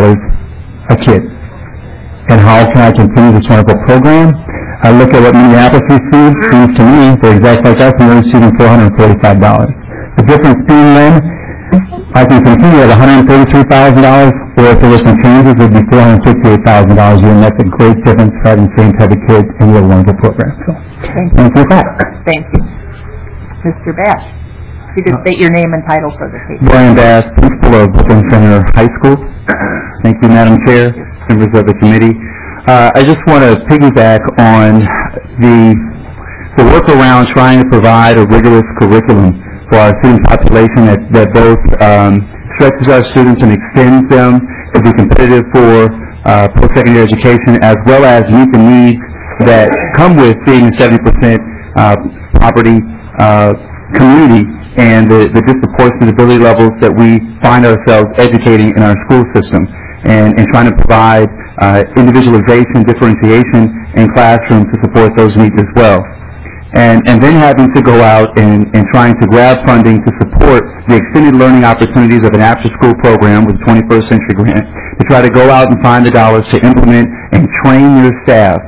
S3: a kid. And how can I continue this wonderful program? I look at what Minneapolis receives, seems to me they're exactly like us, and they're receiving $445. The difference being then, I can continue at $133,000, or if there were some changes, it would be $458,000 a year, and that's a great difference for having the same type of kids in your wonderful program. So, thank you for that.
S1: Thank you. Mr. Bass, if you could state your name and title for the case.
S3: Brian Bass, principal of Brooklyn Center High School.
S22: Thank you, Madam Chair, members of the committee. I just want to piggyback on the work around trying to provide a rigorous curriculum for our student population that both stretches our students and extends them to be competitive for post-secondary education, as well as meet the needs that come with being a 70% poverty community and the disproportionate ability levels that we find ourselves educating in our school system, and trying to provide individualization, differentiation in classrooms to support those needs as well. And then having to go out and trying to grab funding to support the extended learning opportunities of an after-school program with a 21st Century Grant, to try to go out and find the dollars to implement and train your staff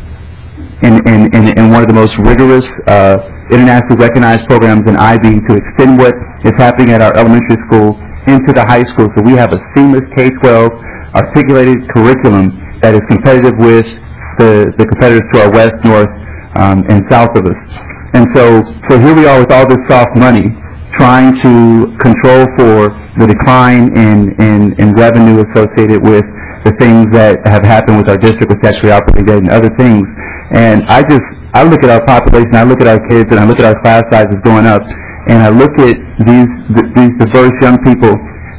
S22: in one of the most rigorous internationally recognized programs in IB to extend what is happening at our elementary school into the high school, so we have a seamless K-12 articulated curriculum that is competitive with the competitors to our west, north, and south of us. And so here we are with all this soft money, trying to control for the decline in revenue associated with the things that have happened with our district with statutory operating debt and other things. And I look at our population, I look at our kids, and I look at our class sizes going up, and I look at these diverse young people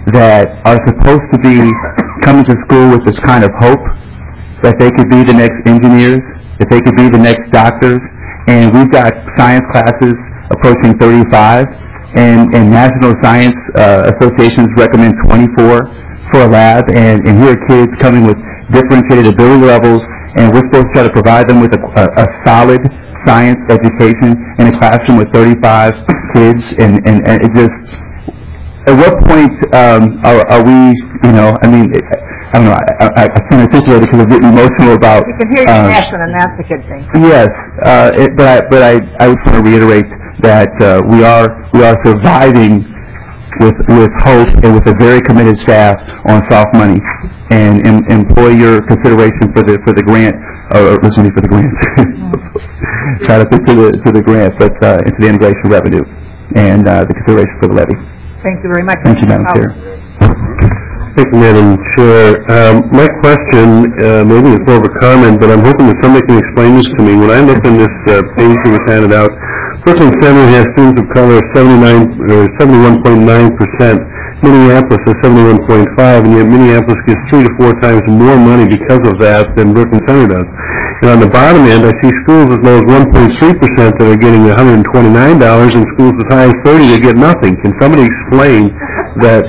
S7: that are supposed to be coming to school with this kind of hope that they could be the next engineers, that they could be the next doctors, and we've got science classes approaching 35, and National Science Associations recommend 24 for a lab, and here are kids coming with differentiated ability levels, and we're supposed to try to provide them with a solid science education in a classroom with 35 kids, and it just, at what point are we, I don't know, I can't articulate it because I'm getting emotional about...
S1: You can hear your passion, and that's a good thing.
S7: Yes, but I would want to reiterate that we are surviving with hope and with a very committed staff on soft money, and employ your consideration for the grant, or listen to me for the grant. Shout out to the grant, but into the integration revenue and the consideration for the levy.
S1: Thank you very much.
S7: Thank you, Madam Chair.
S2: Thank you, Madam Chair. My question maybe is more of a comment, but I'm hoping that somebody can explain this to me. When I looked in this page that was handed out, Brooklyn Center has students of color 71.9%. Minneapolis is 71.5%, and yet Minneapolis gets 3 to 4 times more money because of that than Brooklyn Center does. And on the bottom end, I see schools as low as 1.3% that are getting $129, and schools as high as 30 that get nothing. Can somebody explain that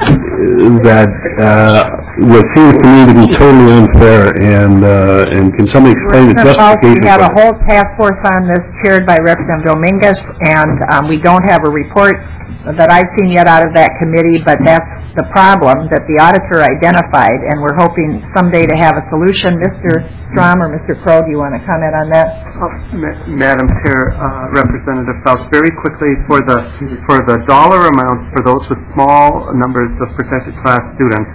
S2: what seems to me to be totally unfair, and can somebody explain the justification?
S1: We have a whole task force on this chaired by Representative Dominguez, and we don't have a report that I've seen yet out of that committee, but that's the problem that the auditor identified, and we're hoping someday to have a solution. Mr. Strom or Mr. Crow, do you want to comment on that?
S11: Madam Chair, Representative Faust, very quickly, for the dollar amounts for those with small numbers of protected class students,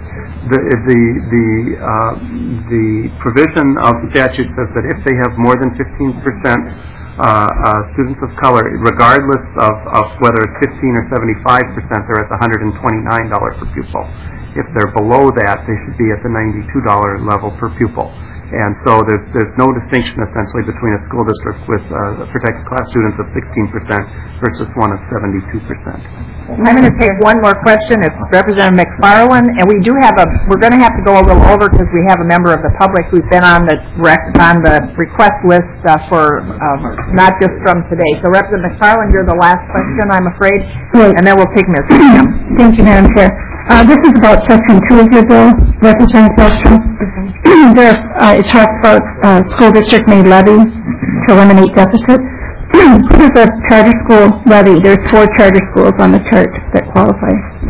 S11: the provision of statute says that if they have more than 15% students of color, regardless of whether it's 15 or 75%, they're at the $129 per pupil. If they're below that, they should be at the $92 level per pupil. And so there's no distinction essentially between a school district with protected class students of 16% versus one of 72%.
S1: I'm going to take one more question. It's Representative McFarland, and we're going to have to go a little over because we have a member of the public who's been on the request list for not just from today. So Representative McFarland, you're the last question, I'm afraid, and then we'll take Ms. Graham.
S9: Thank you, Madam Chair. This is about Section 2 of your bill, Representative Felstrom. It talks about school district may levy to eliminate deficit. This is a charter school levy. There's 4 charter schools on the chart that qualify.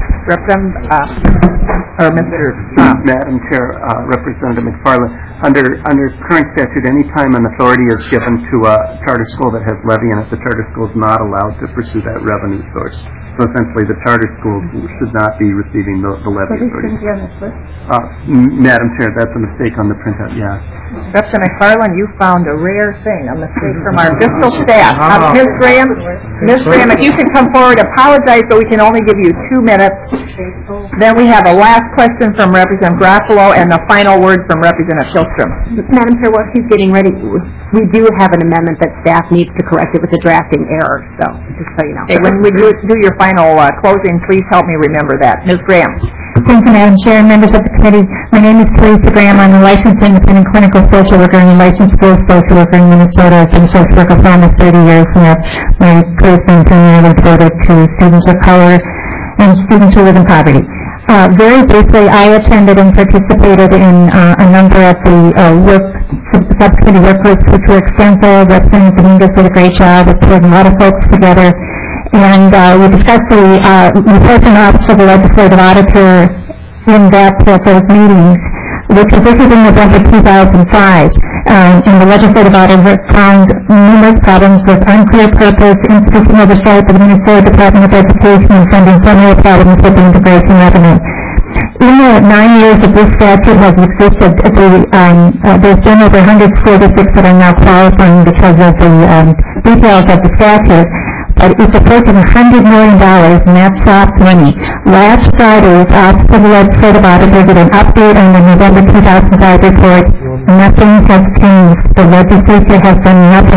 S11: Madam Chair, Representative McFarland, under current statute, any time an authority is given to a charter school that has levy in it, the charter school is not allowed to pursue that revenue source. So essentially, the charter school should not be receiving the levy authority. Madam Chair, that's a mistake on the printout, yeah.
S1: Representative McFarland, you found a rare thing, a mistake from our fiscal staff. Ms. Graham, if you can come forward, apologize, but we can only give you 2 minutes. Then we have a last question from Representative Garofalo and the final word from Representative Shillstrom.
S5: Madam Chair, while she's getting ready, we do have an amendment that staff needs to correct it with a drafting error, so just so you know.
S1: Okay, when we do your final closing, please help me remember that. Ms. Graham.
S20: Thank you, Madam Chair and members of the committee. My name is Teresa Graham. I'm a licensed independent clinical social worker and a licensed school social worker in Minnesota. I've been a social worker for almost 30 years, and my career has been primarily devoted to students of color and students who live in poverty. Very briefly, I attended and participated in a number of the subcommittee work groups, which were extensive. Representative Dominguez did a great job. We put a lot of folks together. And we discussed the report from the Office of the Legislative Auditor in depth at those meetings, which this was in November 2005. And the Legislative Auditor found numerous problems with unclear purpose, insufficient oversight by the Minnesota Department of Education, and funding general problems with the integration revenue. In the 9 years that this statute has existed, there's been over 100 school districts that are now qualifying because of the details of the statute. But it's approaching $100 million, and that's soft money. Last Friday's Office of the Legislative Auditor did an update on the November 2005 report. Nothing has changed. The legislature has done nothing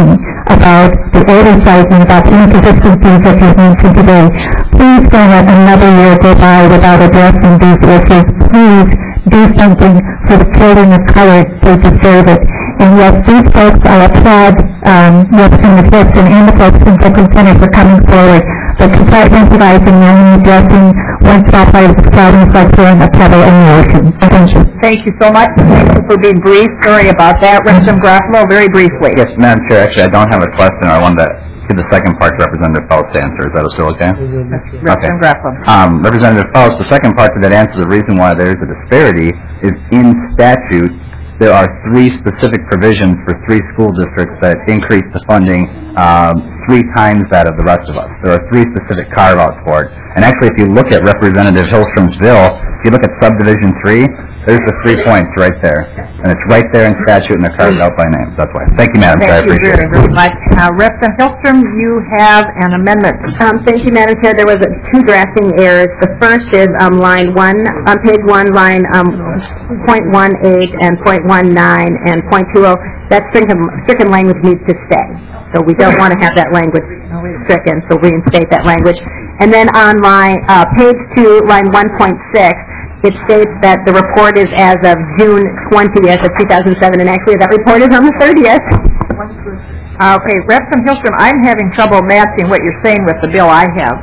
S20: about the oversight and about the inconsistencies that you've mentioned today. Please don't let another year go by without addressing these issues. Please do something for the children of color. They deserve it. And yes, these folks, I applaud Representative Hilton and the folks in Brooklyn Center for coming forward. But to start incentivizing and addressing one spotlight of the cloud is like throwing a pebble in the ocean. Thank you.
S1: Thank you so much. Thank you for being brief. Sorry about that. Representative Garofalo, very briefly.
S4: Yes, Madam Chair, actually, I don't have a question. I wanted to give the second part to Representative Faust to answer. Is that still okay?
S1: Representative Garofalo.
S4: Representative Faust, the second part to that answer, the reason why there is a disparity is in statute. There are 3 specific provisions for 3 school districts that increase the funding 3 times that of the rest of us. There are 3 specific carve-outs for it. And actually, if you look at Representative Hillstrom's bill, if you look at subdivision 3, there's the 3 points right there. And it's right there in statute and they're carved out by names. That's why. Thank you, Madam Chair. I appreciate it.
S1: Thank you very much. Representative Hillstrom, you have an amendment.
S5: Thank you, Madam Chair. There was 2 drafting errors. The first is line 1, on page 1, line .18 and .19 and .20. That stricken language needs to stay. So we don't want to have that language stricken, so reinstate that language. And then on line page 2, line 1.6, it states that the report is as of June 20th of 2007, and actually that report is on the 30th.
S1: Okay, Representative Hillstrom, I'm having trouble matching what you're saying with the bill I have.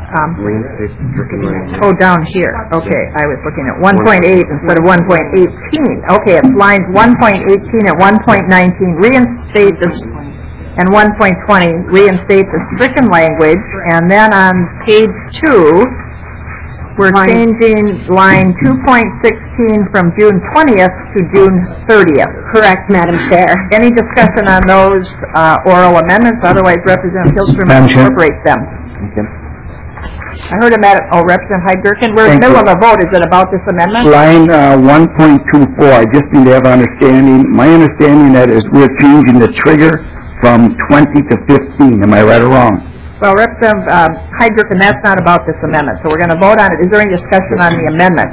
S1: Down here. Okay, I was looking at 1.8 instead of 1.18. Okay, it's lines 1.18 and 1.19 reinstate this, and 1.20 reinstate the stricken language, and then on page 2, we're changing line 2.16 from June 20th to June 30th.
S5: Correct, Madam Chair.
S1: Any discussion on those oral amendments? Otherwise, Representative Hillstrom incorporates them.
S4: Okay.
S1: I heard Representative Heidgerken. We're in the middle of a vote. Is it about this amendment?
S7: Line 1.24, I just need to have understanding. My understanding that is we're changing the trigger from 20 to 15. Am I right or wrong?
S1: Well, Representative Heidgerken, that's not about this amendment, so we're going to vote on it. Is there any discussion on the amendment?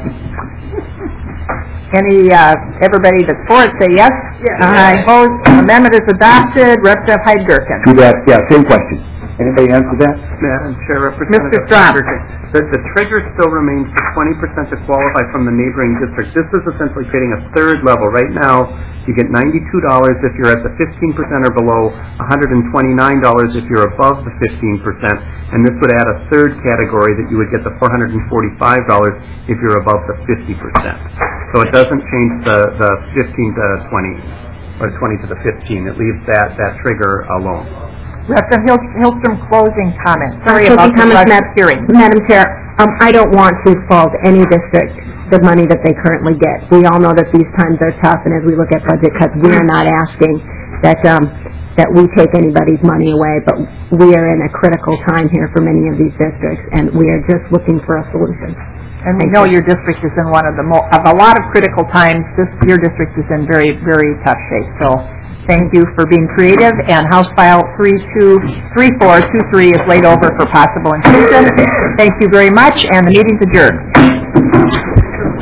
S1: Everybody that's for it, say yes. Yes. Opposed? Amendment is adopted. Representative Heidgerken.
S7: To that, yeah, same question. Anybody answer that?
S11: Madam Chair, Representative
S1: Mr. Strahm.
S11: The trigger still remains for 20% to qualify from the neighboring district. This is essentially creating a third level. Right now, you get $92 if you're at the 15% or below, $129 if you're above the 15%, and this would add a third category that you would get the $445 if you're above the 50%. So it doesn't change the 15 to 20, or 20 to the 15. It leaves that trigger alone.
S1: Representative Hillstrom, closing comments. Sorry about the hearing.
S5: Madam Chair, I don't want to fault any district the money that they currently get. We all know that these times are tough, and as we look at budget cuts, we are not asking that we take anybody's money away, but we are in a critical time here for many of these districts, and we are just looking for a solution.
S1: And we know your district is in one of a lot of critical times. Your district is in very, very tough shape. So thank you for being creative, and House File 3423 is laid over for possible inclusion. Thank you very much, and the meeting's adjourned.